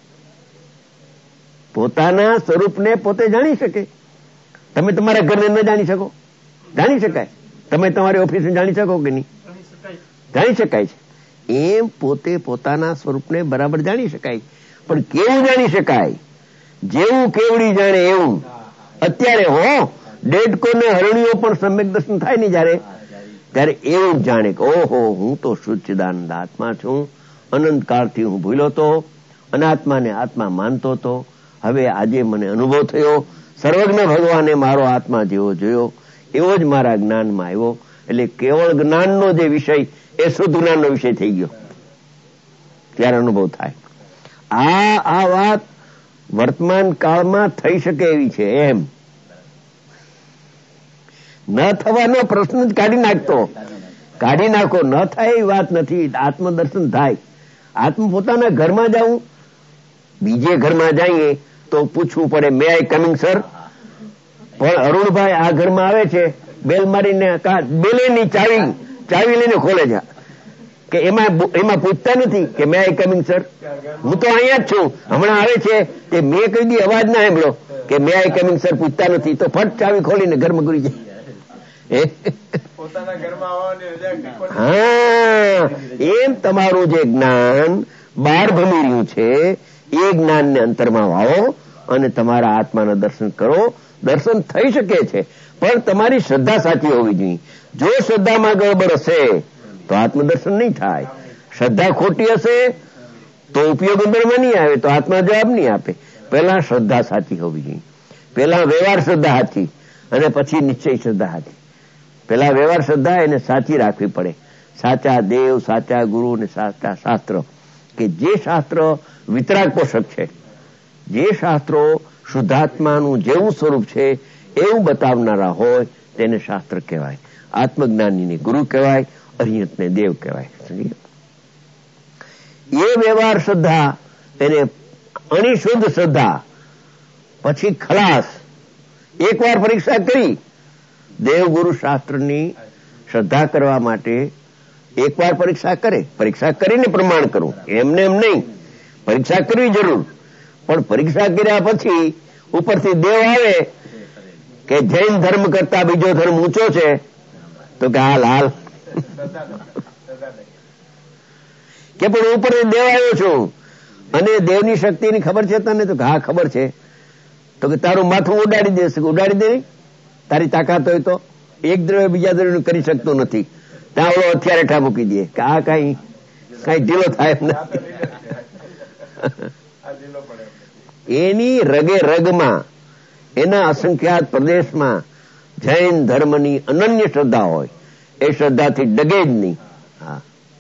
પોતાના સ્વરૂપને પોતે જાણી શકે. તમે તમારા ઘરને ન જાણી શકો? જાણી શકાય. તમે તમારી ઓફિસને જાણી શકો કે નહીં? જાણી શકાય છે. એમ પોતે પોતાના સ્વરૂપને બરાબર જાણી શકાય. પણ કેવું જાણી શકાય? જેવું કેવડી જાણે એવું. અત્યારે હો ડેડકો ને હરણીઓ પણ સમ્યક દર્શન થાય ને જયારે, ત્યારે એવું જાણે કે ઓહો, હું તો સચ્ચિદાનંદ આત્મા છું, અનંતકાળથી હું ભૂલ્યો તો, અનાત્માને આત્મા માનતો હતો, હવે આજે મને અનુભવ થયો, સર્વજ્ઞ ભગવાને મારો આત્મા જેવો જોયો, એવો જ મારા જ્ઞાનમાં આવ્યો. એટલે કેવળ જ્ઞાનનો જે વિષય એ શુદ્ધ જ્ઞાનનો વિષય થઈ ગયો, ત્યારે અનુભવ થાય. આ આ વાત વર્તમાન કાળમાં થઈ શકે એવી છે. એમ ન થવાનો પ્રશ્ન જ કાઢી નાખતો, કાઢી નાખો, ન થાય એવી વાત નથી. આત્મદર્શન થાય. આત્મ પોતાના ઘરમાં જાઉં, બીજે ઘરમાં જઈએ તો પૂછવું પડે, મે આઈ કમિંગ સર? પણ અરુણભાઈ આ ઘરમાં આવે છે, બેલ મારીને બેલેની ચાવી ચાવી લઈને ખોલે છે, કે એમાં એમાં પૂછતા નથી કે મે આઈ કમિંગ સર? હું તો અહીંયા જ છું, હમણાં આવે છે, તે મેં કઈ દી અવાજ ના સાંભળ્યો કે મે આઈ કમિંગ સર પૂછતા નથી, તો ફટ ચાવી ખોલીને ઘરમાં ઘુરી જાય. હા, એમ તમારું જે જ્ઞાન બહાર ભમી રહ્યું છે એ જ્ઞાનને અંતરમાં વાવો અને તમારા આત્માના દર્શન કરો. દર્શન થઈ શકે છે, પણ તમારી શ્રદ્ધા સાચી હોવી જોઈએ. જો શ્રદ્ધામાં ગડબડ હશે તો આત્મદર્શન નહીં થાય. શ્રદ્ધા ખોટી હશે તો ઉપયોગ અંદરમાં નહીં આવે, તો આત્મા જવાબ નહીં આપે. પહેલા શ્રદ્ધા સાચી હોવી જોઈએ. પહેલા વ્યવહાર શ્રદ્ધા સાચી અને પછી નિશ્ચય શ્રદ્ધા સાચી. પેલા વ્યવહાર શ્રદ્ધા એને સાચી રાખવી પડે. સાચા દેવ, સાચા ગુરુ અને સાચા શાસ્ત્ર, કે જે શાસ્ત્ર વિતરાગ પોષક છે, જે શાસ્ત્રો શુદ્ધાત્માનું જેવું સ્વરૂપ છે એવું બતાવનારા હોય તેને શાસ્ત્ર કહેવાય. આત્મજ્ઞાનીને ગુરુ કહેવાય, અરિહંતને દેવ કહેવાય. એ વ્યવહાર શ્રદ્ધા એને અણિશુદ્ધ શ્રદ્ધા, પછી ખલાસ. એકવાર પરીક્ષા કરી, દેવગુરુ શાસ્ત્રની શ્રદ્ધા કરવા માટે એકવાર પરીક્ષા કરે, પરીક્ષા કરીને પ્રમાણ કરવું, એમને એમ નહીં. પરીક્ષા કરવી જરૂર, પણ પરીક્ષા કર્યા પછી ઉપરથી દેવ આવે કે જૈન ધર્મ કરતા બીજો ધર્મ ઊંચો છે, તો કે હાલ હાલ કે પણ ઉપરથી દેવ આવ્યો છું અને દેવની શક્તિની ખબર છે તને? તો હા ખબર છે. તો કે તારું માથું ઉડાડી દેશે. ઉડાડી દે, તારી તાકાત હોય તો. એક દ્રવ્ય બીજા દ્રવ્યનું કરી શકતો નથી, ત્યાં ઓળો હથિયાર હેઠા મૂકી દે કે આ કઈ કઈ ઢીલો થાય નથી. એની રગે રગમાં, એના અસંખ્યાત પ્રદેશમાં જૈન ધર્મની અનન્ય શ્રદ્ધા હોય, એ શ્રદ્ધાથી ડગે જ નહીં. હા,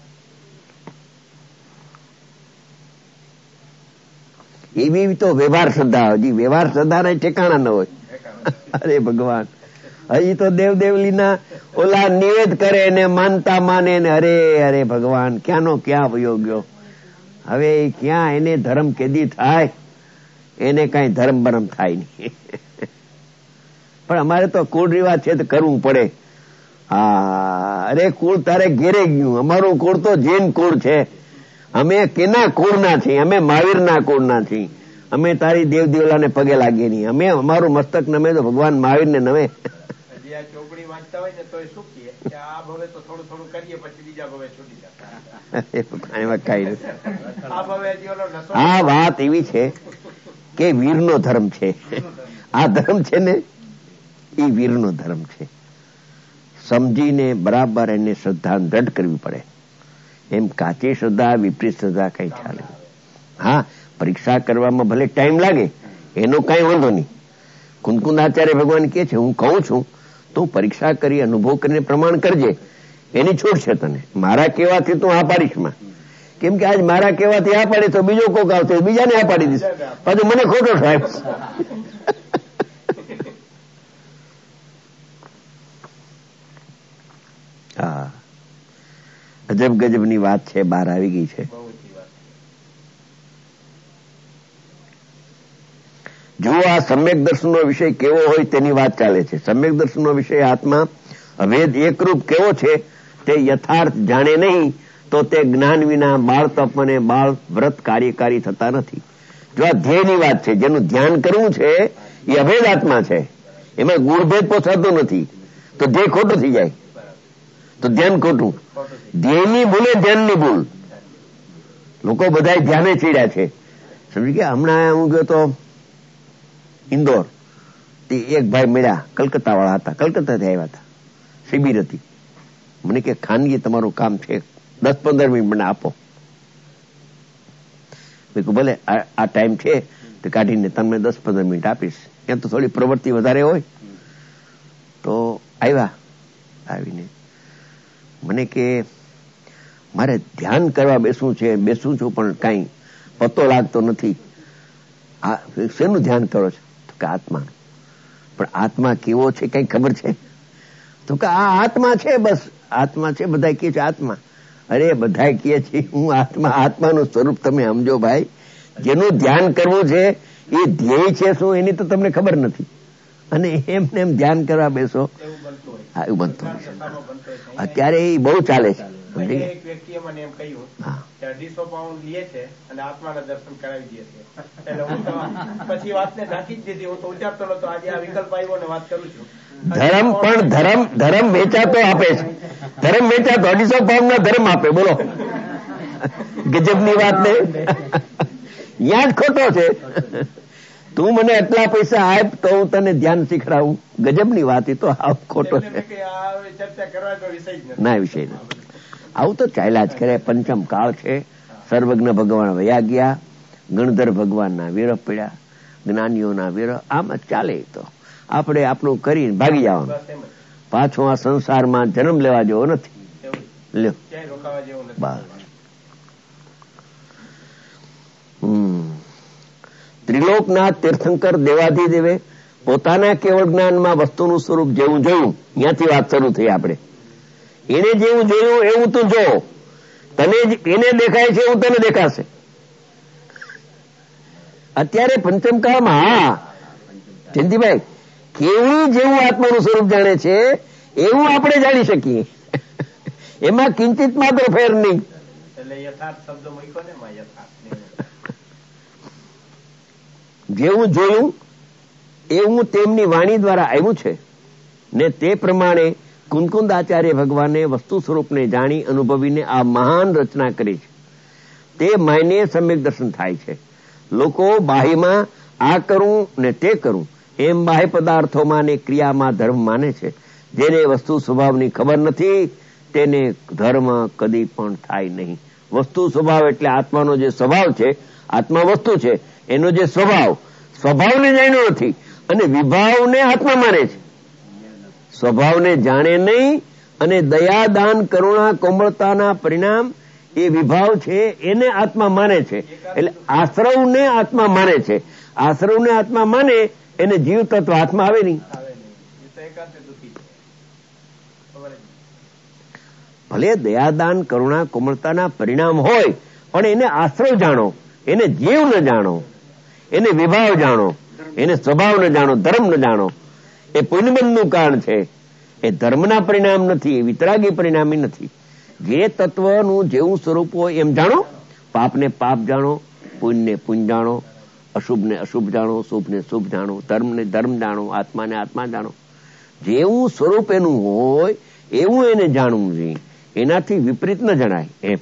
એવી તો વ્યવહાર શ્રદ્ધા, હજી વ્યવહાર શ્રદ્ધાના ઠેકાણા ન હોય. અરે ભગવાન, હજી તો દેવદેવલીના ઓલા નિવેદ કરે ને માનતા માને ને અરે અરે ભગવાન, ક્યાંનો ક્યાં વયો ગયો. હવે ક્યાં એને ધર્મ કેદી થાય? એને કઈ ધર્મ બરમ થાય નહીં. પણ અમારે તો કુળ રિવાજ છે તો કરવું પડે. હા, અરે કુળ તારે ઘેરે ગયું. અમારું કુળ તો જૈન કુળ છે. અમે કેના કુળના છીએ? અમે મહાવીરના કુળના છીએ. અમે તારી દેવ દેવલાને પગે લાગીએ નહીં. અમે અમારું મસ્તક નમે તો ભગવાન મહાવીરને નમે. ચોપડી વાંચતા હોય ને તો શું કહે કે આ ભવે તો થોડું થોડું કરીએ પછી બીજા ભવે છૂટી જતા. આ વાત એવી છે કે વીરનો ધર્મ છે. આ ધર્મ છે ને એ વીરનો ધર્મ છે. સમજીને બરાબર એને શ્રદ્ધા દ્રઢ કરવી પડે. એમ કાચી શ્રદ્ધા, વિપરીત શ્રદ્ધા કઈ ચાલે. હા, પરીક્ષા કરવામાં ભલે ટાઈમ લાગે, એનો કઈ વાંધો નહીં. કુંકુંદાચાર્ય ભગવાન કે છે, હું કહું છું તું પરીક્ષા કરી અનુભવ કરીને પ્રમાણ કરજે, એની છૂટ છે તને. મારા કહેવાથી તું આ પાડીશ માં, કેમ કે આજ મારા કહેવાથી આ પાડી તો બીજો કોક આવતો બીજાને આ પાડી દઈશ, પાછું મને ખોટો સાહેબ. હા, અજબ ગજબની વાત છે, બહાર આવી ગઈ છે. જો આ સમ્યક દર્શનનો વિષય કેવો હોય તેની વાત ચાલે છે. સમ્યક દર્શનનો વિષય આત્મા અભેદ એકરૂપ કેવો છે તે યથાર્થ જાણે નહીં તો તે જ્ઞાન વિના બાળ તપ અને બાળ વ્રત કાર્યકારી થતા નથી. જો આ ધ્યેયની વાત છે, જેનું ધ્યાન કરવું છે એ અભેદ આત્મા છે, એમાં ગુણભેદ પોસાતો નથી, તો ધ્યેય ખોટું થઈ જાય, તો ધ્યાન ખોટું. ધ્યેયની ભૂલે ધ્યાનની ભૂલ. લોકો બધા ધ્યાને ચીડ્યા છે, સમજી ગયા. હમણાં હું ગયો તો ઇન્દોર, તે એક ભાઈ મળ્યા, કલકત્તા વાળા હતા, કલકત્તાથી આવ્યા હતા, શિબિર હતી. મને કે ખાનગી તમારું કામ છે, દસ પંદર મિનિટ મને આપો. મેં કહ્યું ભલે, આ ટાઈમ છે તો કાઢીને તમને દસ પંદર મિનિટ આપીશ. ત્યાં તો થોડી પ્રવૃત્તિ વધારે હોય. તો આવ્યા, આવીને મને કે મારે ધ્યાન કરવા બેસવું છે, બેસું છું પણ કાંઈ પતો લાગતો નથી. આ શેનું ધ્યાન કરો છો? તો કે આત્માનું. પણ આત્મા કેવો છે કઈ ખબર છે? તો કે આ આત્મા છે, બસ આત્મા છે, બધા કહે છે આત્મા. અરે બધા કહે છે હું આત્મા. આત્માનું સ્વરૂપ તમે સમજો ભાઈ. જેનું ધ્યાન કરવું છે એ ધ્યેય છે શું એની તો તમને ખબર નથી, અને એમને એમ ધ્યાન કરવા બેસો. હા, એવું બનતું અત્યારે એ બહુ ચાલે છે. એક વ્યક્તિએ મને એમ કહ્યું કે અઢીસો પાઉન્ડ લે છે અને આત્માના દર્શન કરાવી દે છે. એટલે હું તો પછી વાતને ઢાંકી જ દીધી. હું તો ઉચ્ચારતો નતો. આજે આ વિકલ્પ આવ્યો ને વાત કરું છું. ધર્મ પણ ધર્મ ધર્મ વેચાતો આપે છે. ધર્મ વેચાતો અઢીસો પાઉન્ડ ના ધર્મ આપે. બોલો, ગજબની વાત ને. યાં જ ખોટો છે. તું મને આટલા પૈસા આપ તો હું તને ધ્યાન શીખડાવું. ગજબની વાત. એ તો આવ ખોટો છે. ચર્ચા કરવાનો વિષય જ નથી. ના, વિષય નથી. આવું તો ચાલ્યા જ કરે. પંચમ કાળ છે. સર્વજ્ઞ ભગવાન વયા ગયા, ગણધર ભગવાનના વિરહ પડ્યા, જ્ઞાનીઓના વિરહ. આમ જ ચાલે. તો આપણે આપણું કરીને ભાગી જવાનું. પાછો આ સંસારમાં જન્મ લેવા જેવો નથી. લ્યો, બસ. હમ ત્રિલોકનાથ તીર્થંકર દેવાધિદેવે પોતાના કેવળ જ્ઞાનમાં વસ્તુનું સ્વરૂપ જેવું જોયું, ત્યાંથી વાત શરૂ થઈ. આપણે એને જેવું જોયું એવું તું જો. તને એને દેખાય છે એવું તને દેખાશે. અત્યારે પંચમકાળમાં હા જયંતિભાઈ કેવડી જેવું આત્માનું સ્વરૂપ જાણે છે એવું આપણે જાણી શકીએ. એમાં કિંચિત માત્ર ફેર નહીં. એટલે યથાર્થ શબ્દ મૂક્યો ને માં યથાર્થ. જેવું જોયું એવું તેમની વાણી દ્વારા આવ્યું છે ને તે પ્રમાણે કુંકુંદ આચાર્ય ભગવાને વસ્તુ સ્વરૂપને જાણી અનુભવીને આ મહાન રચના કરી છે. તે માયને સમ્યક દર્શન થાય છે. લોકો બાહ્યમાં આ કરું ને તે કરું એમ બાહ્ય પદાર્થોમાં ને ક્રિયામાં ધર્મ માને છે. જેને વસ્તુ સ્વભાવની ખબર નથી તેને ધર્મ કદી પણ થાય નહીં. વસ્તુ સ્વભાવ એટલે આત્માનો જે સ્વભાવ છે, આત્મા વસ્તુ છે, એનો જે સ્વભાવ, સ્વભાવને જાણ્યો નથી અને વિભાવને આત્મા માને છે. સ્વભાવને જાણે નહીં અને દયા, દાન, કરુણા, કોમળતાના પરિણામ એ વિભાવ છે એને આત્મા માને છે. એટલે આશ્રવને આત્મા માને છે. આશ્રવને આત્મા માને એને જીવ તત્વ હાથમાં આવે નહીં. ભલે દયાદાન, કરુણા, કોમળતાના પરિણામ હોય પણ એને આશ્રવ જાણો, એને જીવ ન જાણો, એને વિભાવ જાણો, એને સ્વભાવ ન જાણો, ધર્મ ન જાણો. એ પુણ્યબંધનું કારણ છે. એ ધર્મના પરિણામ નથી, એ વિતરાગી પરિણામી નથી. જે તત્વનું જેવું સ્વરૂપ હોય એમ જાણો. પાપને પાપ જાણો, પુણ્યને પુણ્ય જાણો, અશુભને અશુભ જાણો, શુભને શુભ જાણો, ધર્મને ધર્મ જાણો, આત્માને આત્મા જાણો. જેવું સ્વરૂપ એનું હોય એવું એને જાણવું જોઈએ. એનાથી વિપરીત ન જણાય. એમ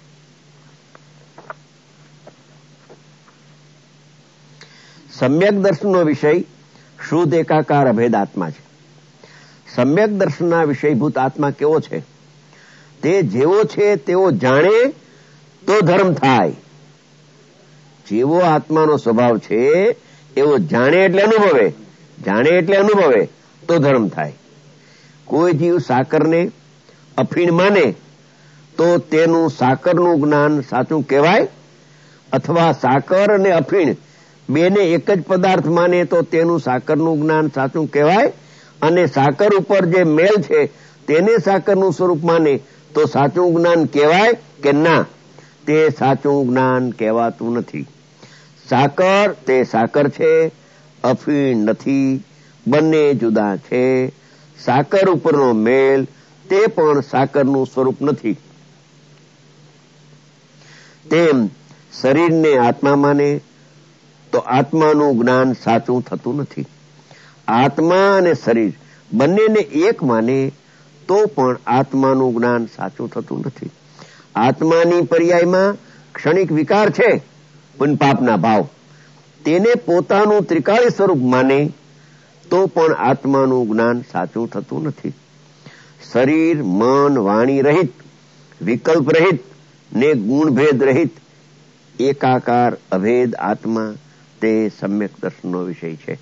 સમ્યક દર્શનનો વિષય શુદ્ધ એકાકાર અભેદ આત્મા છે. સમ્યક દર્શનના વિષયભૂત આત્મા કેવો છે? તે જેવો છે તેવો જાણે તો ધર્મ થાય. જેવો આત્માનો સ્વભાવ છે એવો જાણે એટલે અનુભવે, જાણે એટલે અનુભવે તો ધર્મ થાય. કોઈ જીવ સાકરને અફીણ માને તો તેનું સાકરનું જ્ઞાન સાચું કહેવાય, અથવા સાકર અને અફીણ બેને એક જ પદાર્થ માને તો તેનું સાકરનું જ્ઞાન સાચું કહેવાય, અને સાકર ઉપર જે મેલ છે તેને સાકરનું સ્વરૂપ માને તો સાચું જ્ઞાન કહેવાય કે ના? તે સાચું જ્ઞાન કહેવાતું નથી. સાકર તે સાકર છે, અફીણ નથી. બંને જુદા છે. સાકર ઉપરનો મેલ તે પણ સાકરનું સ્વરૂપ નથી. તેમ શરીરને આત્મા માને તો આત્માનું જ્ઞાન સાચું થતું નથી. આત્મા અને શરીર બંનેને એક માને તો પણ આત્માનું જ્ઞાન સાચું થતું નથી. આત્માની પર્યાયમાં ક્ષણિક વિકાર છે, પુણ્ય પાપના ભાવ. તેને પોતાનું ત્રિકાળી સ્વરૂપ માને તો પણ આત્માનું જ્ઞાન સાચું થતું નથી. શરીર મન વાણી રહિત, વિકલ્પ રહિત ને ગુણભેદ રહિત એકાકાર અભેદ આત્મા તે સમ્યક દર્શનનો વિષય છે.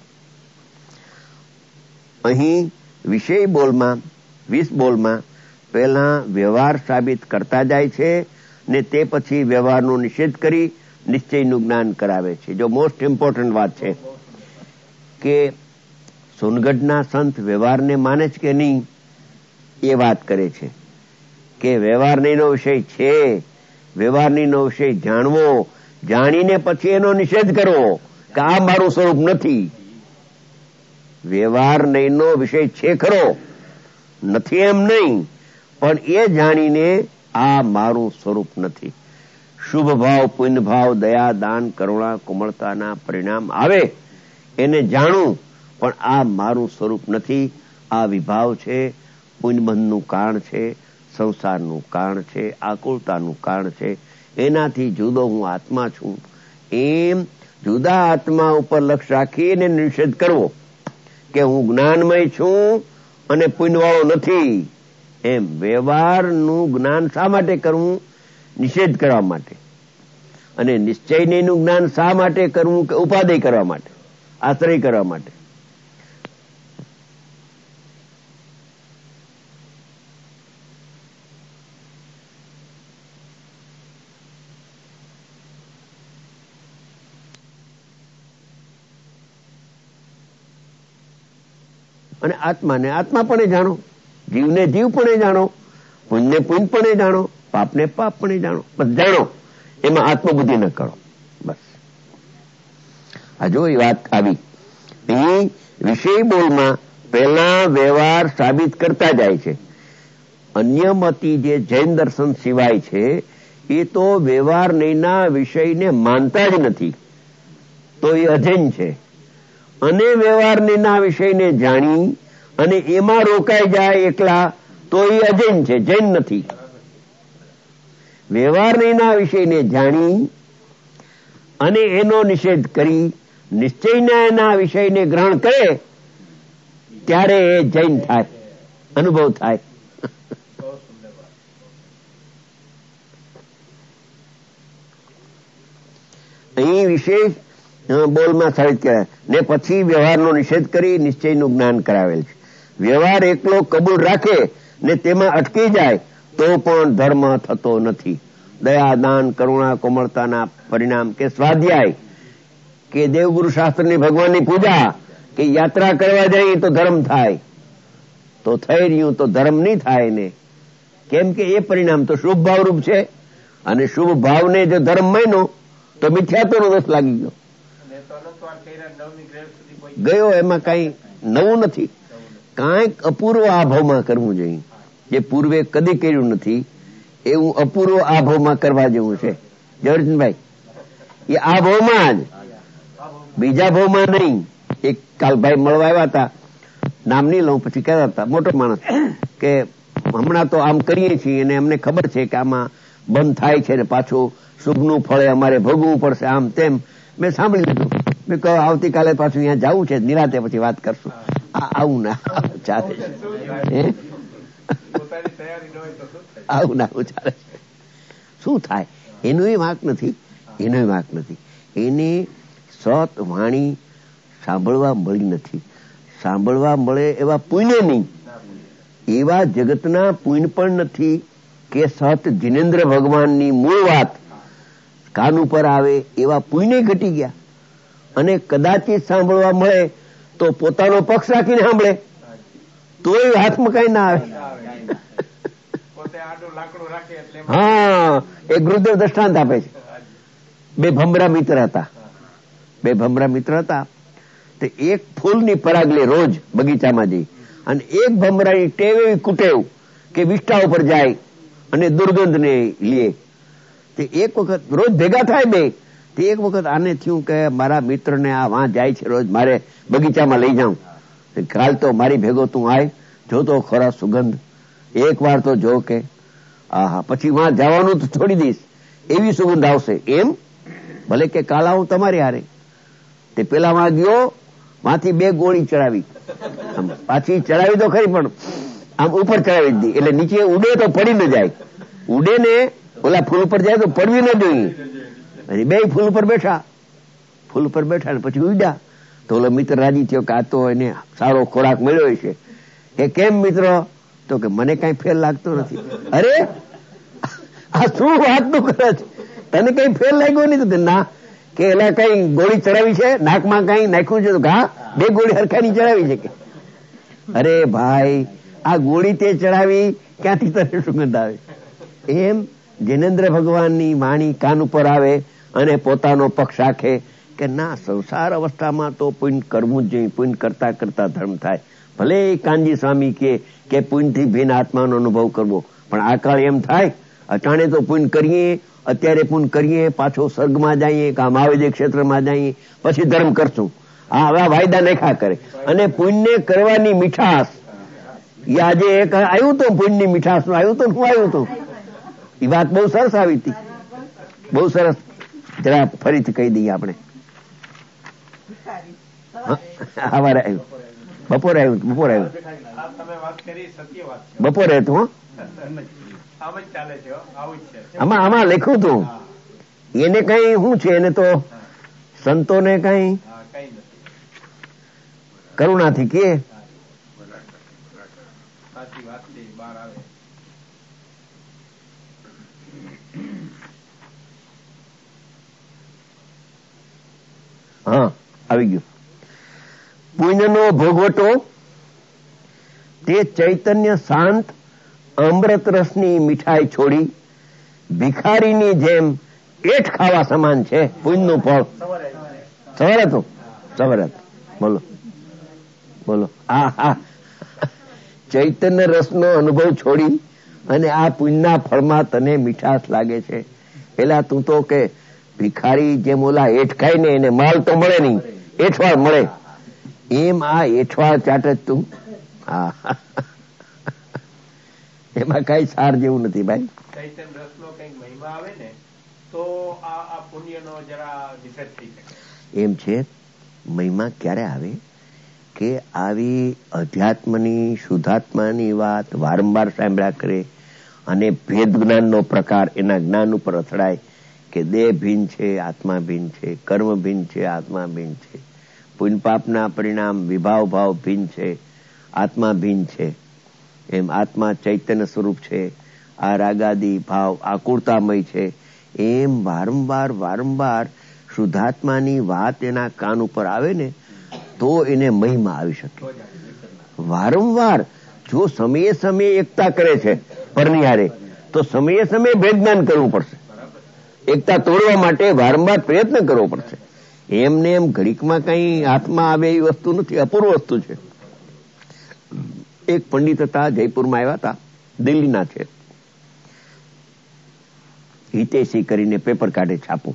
અહીં વિષય બોલમાં વીસ બોલમાં પહેલા વ્યવહાર સાબિત કરતા જાય છે ને તે પછી વ્યવહારનો નિષેધ કરી નિશ્ચયનું જ્ઞાન કરાવે છે. જો મોસ્ટ ઇમ્પોર્ટન્ટ વાત છે કે સોનગઢના સંત વ્યવહારને માને છે કે નહીં એ વાત કરે છે કે વ્યવહારનીનો વિષય છે, વ્યવહારનીનો વિષય જાણવો, જાણીને પછી એનો નિષેધ કરવો કે આ મારું સ્વરૂપ નથી. વ્યવહાર નહીંનો વિષય છે ખરો, નથી એમ નહીં, પણ એ જાણીને આ મારું સ્વરૂપ નથી. શુભ ભાવ પુણ્ય ભાવ દયા દાન કરુણા કોમળતાના પરિણામ આવે એને જાણું, પણ આ મારું સ્વરૂપ નથી. આ વિભાવ છે, પુણ્યબંધનું કારણ છે, સંસારનું કારણ છે, આકુળતાનું કારણ છે. એનાથી જુદો હું આત્મા છું એમ જુદા આત્મા ઉપર લક્ષ રાખીને નિષેધ કરવો કે હું જ્ઞાનમય છું અને પુણ્યવાળો નથી. એમ વ્યવહારનું જ્ઞાન શા માટે કરવું? નિષેધ કરવા માટે. અને નિશ્ચયનું જ્ઞાન શા માટે કરવું? કે ઉપાદેય કરવા માટે, આશ્રય કરવા માટે. અને આત્માને આત્માપણે જાણો, જીવને જીવપણે જાણો, પુણ્યને પુણ્યપણે જાણો, પાપને પાપપણે જાણો. બસ જાણો, એમાં આત્મબુદ્ધિ ન કરો. બસ આ જો એ વાત આવી. અહીં વિષય બોલમાં પહેલા વ્યવહાર સાબિત કરતા જાય છે. અન્યમતી જે જૈન દર્શન સિવાય છે એ તો વ્યવહાર નહીંના વિષયને માનતા જ નથી, તો એ અજૈન છે. અને વ્યવહાર નહીંના વિષયને જાણી અને એમાં રોકાઈ જાય એકલા તો એ અજૈન છે, જૈન નથી. વ્યવહાર નહીંના વિષયને જાણી અને એનો નિષેધ કરી નિશ્ચયના એના વિષયને ગ્રહણ કરે ત્યારે એ જૈન થાય, અનુભવ થાય. અહીં વિશેષ બોલમાં સાબિત કરાય ને પછી વ્યવહારનો નિષેધ કરી નિશ્ચયનું જ્ઞાન કરાવેલ છે. વ્યવહાર એકલો કબૂલ રાખે ને તેમાં અટકી જાય તો પણ ધર્મ થતો નથી. દયા દાન કરુણા કોમળતાના પરિણામ કે સ્વાધ્યાય કે દેવગુરુ શાસ્ત્રની ભગવાનની પૂજા કે યાત્રા કરવા જઈએ તો ધર્મ થાય, તો થઈ રહ્યું તો ધર્મ નહીં થાય ને. કેમ કે એ પરિણામ તો શુભ ભાવરૂપ છે અને શુભ ભાવને જો ધર્મ માન્યો તો મિથ્યાત્વનો દોષ લાગી ગયો ગયો એમાં કઈ નવું નથી. કાંઈક અપૂર્વ આ ભાવમાં કરવું જોઈએ, જે પૂર્વે કદી કર્યું નથી એવું અપૂર્વ આ ભાવમાં કરવા જેવું છે. જયર્જનભાઈ, એ આ ભાવમાં જ, બીજા ભાવમાં નહીં. એક કાલભાઈ મળવા આવ્યા હતા, નામ નહીં લઉં, પછી કહેતા હતા, મોટો માણસ, કે હમણાં તો આમ કરીએ છીએ અને અમને ખબર છે કે આમાં બંધ થાય છે ને પાછું શુભનું ફળે અમારે ભોગવવું પડશે, આમ તેમ. મેં સાંભળી લીધું. મેં કહ્યું આવતીકાલે પાછું અહીંયા જવું છે, નિરાતે પછી વાત કરશું. આવું ના ચાલે છે, આવું ના આવું ચાલે છે. શું થાય એનો વાંક નથી, એનો વાંક નથી. એને સત વાણી સાંભળવા મળી નથી. સાંભળવા મળે એવા પુણ્ય નહીં, એવા જગતના પુણ્ય પણ નથી કે સત જિનેન્દ્ર ભગવાનની મૂળ વાત કાન ઉપર આવે એવા પુણ્ય ઘટી ગયા. અને કદાચિત સાંભળવા મળે તો પોતાનો પક્ષ રાખીને સાંભળે તોય હાથમાં કઈ ના આવે. હા, એ ગુરુદેવ દ્રષ્ટાંત આપે છે. બે ભમરા મિત્ર હતા, બે ભમરા મિત્ર હતા તે એક ફૂલની પરાગ લે રોજ બગીચામાં જઈ, અને એક ભમરાની ટેવ એવી કુટેવ કે વિષ્ઠા ઉપર જાય અને દુર્ગંધને લે. તે એક વખત રોજ ભેગા થાય બે, તે એક વખત આને થયું કે મારા મિત્રને આ વાં જાય છે રોજ, મારે બગીચામાં લઈ જાઉં. કાલ તો મારી ભેગો તું આય, જોતો ખોરા સુગંધ, એક વાર તો જો કે આહા, પછી વાં જવાનું તો છોડી દઈશ, એવી સુગંધ આવશે. એમ ભલે કે કાલ આવું તમારી હારે. તે પેલા વાં ગયો માંથી બે ગોળી ચડાવી, પાછી ચડાવી તો ખરી પણ આમ ઉપર ચડાવી દીધી, એટલે નીચે ઉડે તો પડી ન જાય, ઉડે ને ઓલા ફૂલ ઉપર જાય તો પડવી ન જોઈએ. બે ફૂલ ઉપર બેઠા, ફૂલ ઉપર બેઠા ને પછી ઉડ્યા. તો ઓલો મિત્ર રાજી થયો કે આ તો એને સારો ખોરાક મળ્યો છે. કે કેમ મિત્ર? તો કે મને કઈ ફેર લાગતો નથી. અરે આ શું વાત નું કરે છે, તને કઈ ફેર લાગ્યો નહીં? તો ના, કે એલા કઈ ગોળી ચડાવી છે, નાકમાં કઈ નાખ્યું છે? તો હા, બે ગોળી હરખાની ચડાવી છે. કે અરે ભાઈ, આ ગોળી તે ચડાવી, ક્યાંથી તને સુગંધ આવે? એમ જૈનેન્દ્ર ભગવાનની વાણી કાન ઉપર આવે અને પોતાનો પક્ષ રાખે કે ના, સંસાર અવસ્થામાં તો પુણ્ય કરવું જ જોઈએ, પુણ્ય કરતા કરતા ધર્મ થાય. ભલે કાનજી સ્વામી કે પુણ્યથી ભિન્ન આત્માનો અનુભવ કરવો, પણ આ કાળ એમ થાય અટાણે તો પુણ્ય કરીએ, અત્યારે પુણ્ય કરીએ, પાછો સ્વર્ગમાં જઈએ, કામ આવે ક્ષેત્રમાં જઈએ, પછી ધર્મ કરશું. આ હવે વાયદા નાખ્યા કરે. અને પુણ્ય કરવાની મીઠાશ, એ આજે એક આવ્યું હતું, પુણ્યની મીઠાશ નું આવ્યું હતું. શું આવ્યું હતું? એ વાત બહુ સરસ આવી હતી, બહુ સરસ. જરા ફરીથી કહી દઈએ આપણે. સવારે આવ્યું, બપોરે આવ્યું, બપોરે આવ્યું, બપોરે હતું. આમાં આમાં લખ્યું હતું, એને કઈ શું છે, એને તો સંતોને કઈ કરુણાથી કે હા આવી ગયું. પુણ્યનો ભોગવટો તે ચૈતન્ય શાંત અમૃત રસની મીઠાઈ છોડી ભિખારીની જેમ એઠ ખાવા સમાન છે. પુણ્યનું ફળ સવારે હતું, સવારે હતું. બોલો બોલો. આ હા, ચૈતન્ય રસનો અનુભવ છોડી અને આ પુણ્યના ફળમાં તને મીઠાશ લાગે છે. પેલા તું તો કે ભિખારી જેમ ઓલા એઠ ખાય ને એને માલ તો મળે નહીં, એઠવાળ મળે, એમ આ એઠવાળ ચાટે તું. હા, એમાં કઈ સાર જેવું નથી ભાઈ. ચૈતન્ય રસનો કઈક મહિમા આવે ને તો આ પુણ્યનો જરા નિષેધ થઈ શકે. એમ છે, મહિમા ક્યારે આવે કે આવી અધ્યાત્મની શુદ્ધાત્માની વાત વારંવાર સાંભળ્યા કરે અને ભેદ જ્ઞાનનો પ્રકાર એના જ્ઞાન ઉપર અથડાય કે દેહ ભિન્ન છે, આત્મા ભિન્ન છે, કર્મ ભિન્ન છે, આત્મા ભિન્ન છે, પુણ્ય પાપના પરિણામ વિભાવ ભાવ ભિન્ન છે, આત્મા ભિન્ન છે. એમ આત્મા ચૈતન્ય સ્વરૂપ છે, આ રાગાદી ભાવ આકુરતામય છે. એમ વારંવાર વારંવાર શુદ્ધાત્માની વાત એના કાન ઉપર આવે ને તો એને મહિમા આવી શકે. વારંવાર જો સમયે સમયે એકતા કરે છે પરનિહારે, તો સમયે સમયે ભેદજ્ઞાન કરવું પડશે. એકતા તોડવા માટે વારંવાર પ્રયત્ન કરવો પડશે. એમને એમ ઘડીકમાં કઈ હાથમાં આવે એવી વસ્તુ નથી, અપૂર્વ વસ્તુ છે. એક પંડિત હતા, જયપુરમાં આવ્યા હતા, દિલ્હીના છે, હિતેશી કરીને પેપર કાઢે છાપું.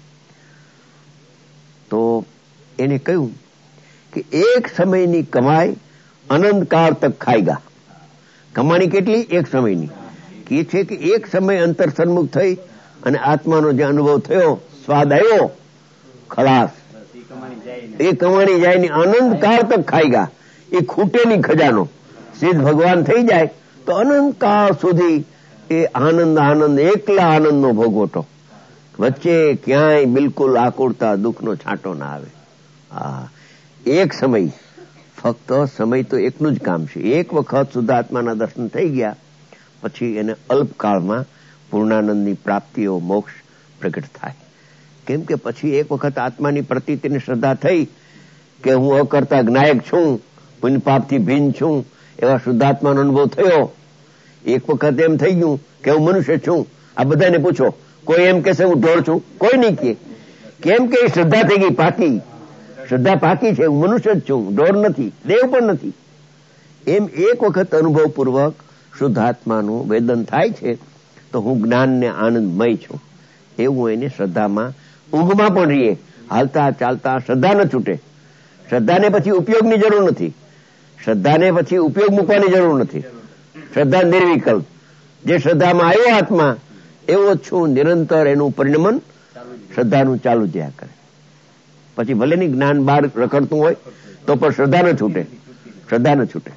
તો એને કહ્યું કે એક સમયની કમાઈ અનંતકાળ તક ખાઈગા. કમાણી કેટલી? એક સમયની. કે છે કે એક સમય અંતર સન્મુખ થઈ અને આત્માનો જે અનુભવ થયો, સ્વાદ આવ્યો, ખલાસ, એ કમાણી જાય ની અનંતકાળ તક ખાઈગા. એ ખૂટે ની ખજાનો. સિદ્ધ ભગવાન થઈ જાય તો અનંતકાળ સુધી એ આનંદ આનંદ એકલા આનંદનો ભોગવટો, વચ્ચે ક્યાંય બિલકુલ આકુરતા દુઃખનો છાંટો ના આવે. હા, એક સમય, ફક્ત સમય તો એકનું જ કામ છે. એક વખત શુદ્ધાત્માના દર્શન થઈ ગયા પછી એને અલ્પકાળમાં પૂર્ણાનંદની પ્રાપ્તિઓ, મોક્ષ પ્રગટ થાય. કેમ કે પછી એક વખત આત્માની પ્રતીતિની શ્રદ્ધા થઈ કે હું અકર્તા જ્ઞાયક છું, પુણ્ય પાપથી ભિન્ન છું, એવા શુદ્ધાત્માનો અનુભવ થયો. એક વખત એમ થઈ ગયું કે હું મનુષ્ય છું. આ બધાને પૂછો, કોઈ એમ કહેશે હું ઢોળ છું? કોઈ નહીં કહે. કેમ કે શ્રદ્ધા થઈ ગઈ, પાકી શ્રદ્ધા પાકી છે. હું મનુષ્ય જ છું, ઢોળ નથી, દેવ પણ નથી. એમ એક વખત અનુભવપૂર્વક શુદ્ધાત્માનું વેદન થાય છે તો હું જ્ઞાનને આનંદમય છું એવું એને શ્રદ્ધામાં, ઊંઘમાં પણ રહીએ, હાલતા ચાલતા શ્રદ્ધા ન છૂટે. શ્રદ્ધાને પછી ઉપયોગની જરૂર નથી, શ્રદ્ધાને પછી ઉપયોગ મૂકવાની જરૂર નથી. શ્રદ્ધા નિર્વિકલ્પ. જે શ્રદ્ધામાં આવ્યો આત્મા એવો જ છું, નિરંતર એનું પરિણમન શ્રદ્ધાનું ચાલુ થયા કરે. પછી ભલે ની જ્ઞાન બહાર રખડતું હોય, તો પણ શ્રદ્ધા ન છૂટે, શ્રદ્ધા ન છૂટે.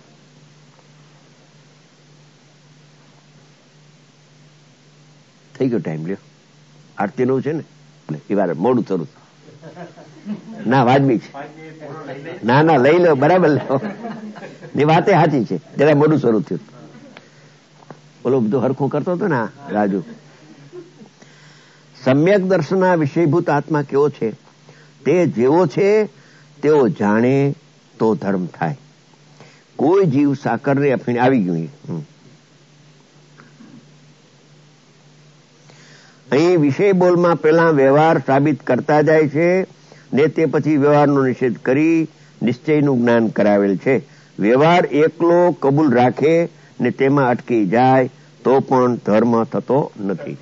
થઈ ગયો ટાઈમ, લ્યો. આરતી નું છે ને એ વાર મોડું શરૂ. ના વાજબી છે. ના ના લઈ લો, બરાબર લો. ની વાતે સાચી છે, જરા મોડું શરૂ થયું. બોલો બધું હરખું કરતો હતો ને રાજુ. સમ્યક દર્શના વિષયભૂત આત્મા કેવો છે? તે જેવો છે તેઓ જાણે તો ધર્મ થાય. કોઈ જીવ સાકર ને અફીણ આવી ગયું. અહીં વિષય બોલમાં પેલા વ્યવહાર સાબિત કરતા જાય છે ને તે પછી વ્યવહારનો નિષેધ કરી નિશ્ચયનું જ્ઞાન કરાવેલ છે. વ્યવહાર એકલો કબૂલ રાખે ને તેમાં અટકી જાય તો પણ ધર્મ થતો નથી.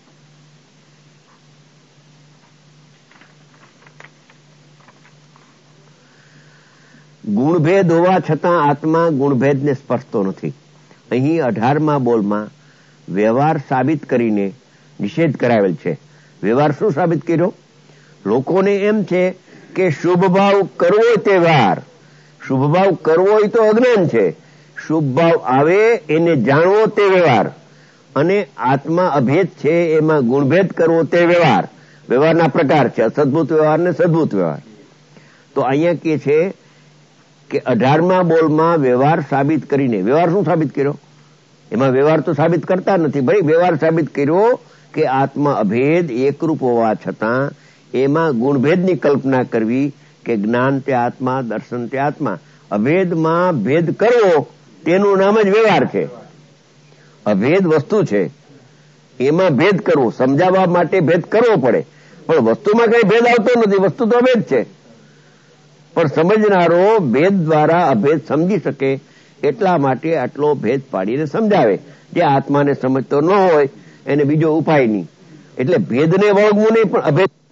ગુણભેદ હોવા છતાં આત્મા ગુણભેદને સ્પર્શતો નથી. અહીં અઢારમા બોલમાં વ્યવહાર સાબિત કરીને નિષેધ કરાવેલ છે. વ્યવહાર શું સાબિત કર્યો? લોકોને એમ છે કે શુભ ભાવ કરવો હોય તે વ્યવહાર, શુભ ભાવ કરવો હોય તો અજ્ઞાન છે, શુભ ભાવ આવે એને જાણવો તે વ્યવહાર, અને આત્મા અભેદ છે એમાં ગુણભેદ કરવો તે વ્યવહાર. વ્યવહારના પ્રકાર છે, અસદભૂત વ્યવહાર ને સદભૂત વ્યવહાર. તો અહીંયા કે છે કે અઢારમા બોલમાં વ્યવહાર સાબિત કરીને, વ્યવહાર શું સાબિત કર્યો? એમાં વ્યવહાર તો સાબિત કરતા નથી, ભાઈ વ્યવહાર સાબિત કર્યો કે આત્મા અભેદ એકરૂપ હોવા છતાં એમાં ગુણભેદની કલ્પના કરવી કે જ્ઞાન તે આત્મા, દર્શન તે આત્મા. અભેદમાં ભેદ કરવો તેનું નામ જ વ્યવહાર છે. અભેદ વસ્તુ છે, એમાં ભેદ કરવો, સમજાવવા માટે ભેદ કરવો પડે, પણ વસ્તુમાં કઈ ભેદ આવતો નથી, વસ્તુ તો અભેદ છે. પણ સમજનારો ભેદ દ્વારા અભેદ સમજી શકે એટલા માટે આટલો ભેદ પાડીને સમજાવે. જે આત્માને સમજતો ન હોય એને બીજો ઉપાય નહીં. એટલે ભેદને વળગવું નહીં, પણ અભેદ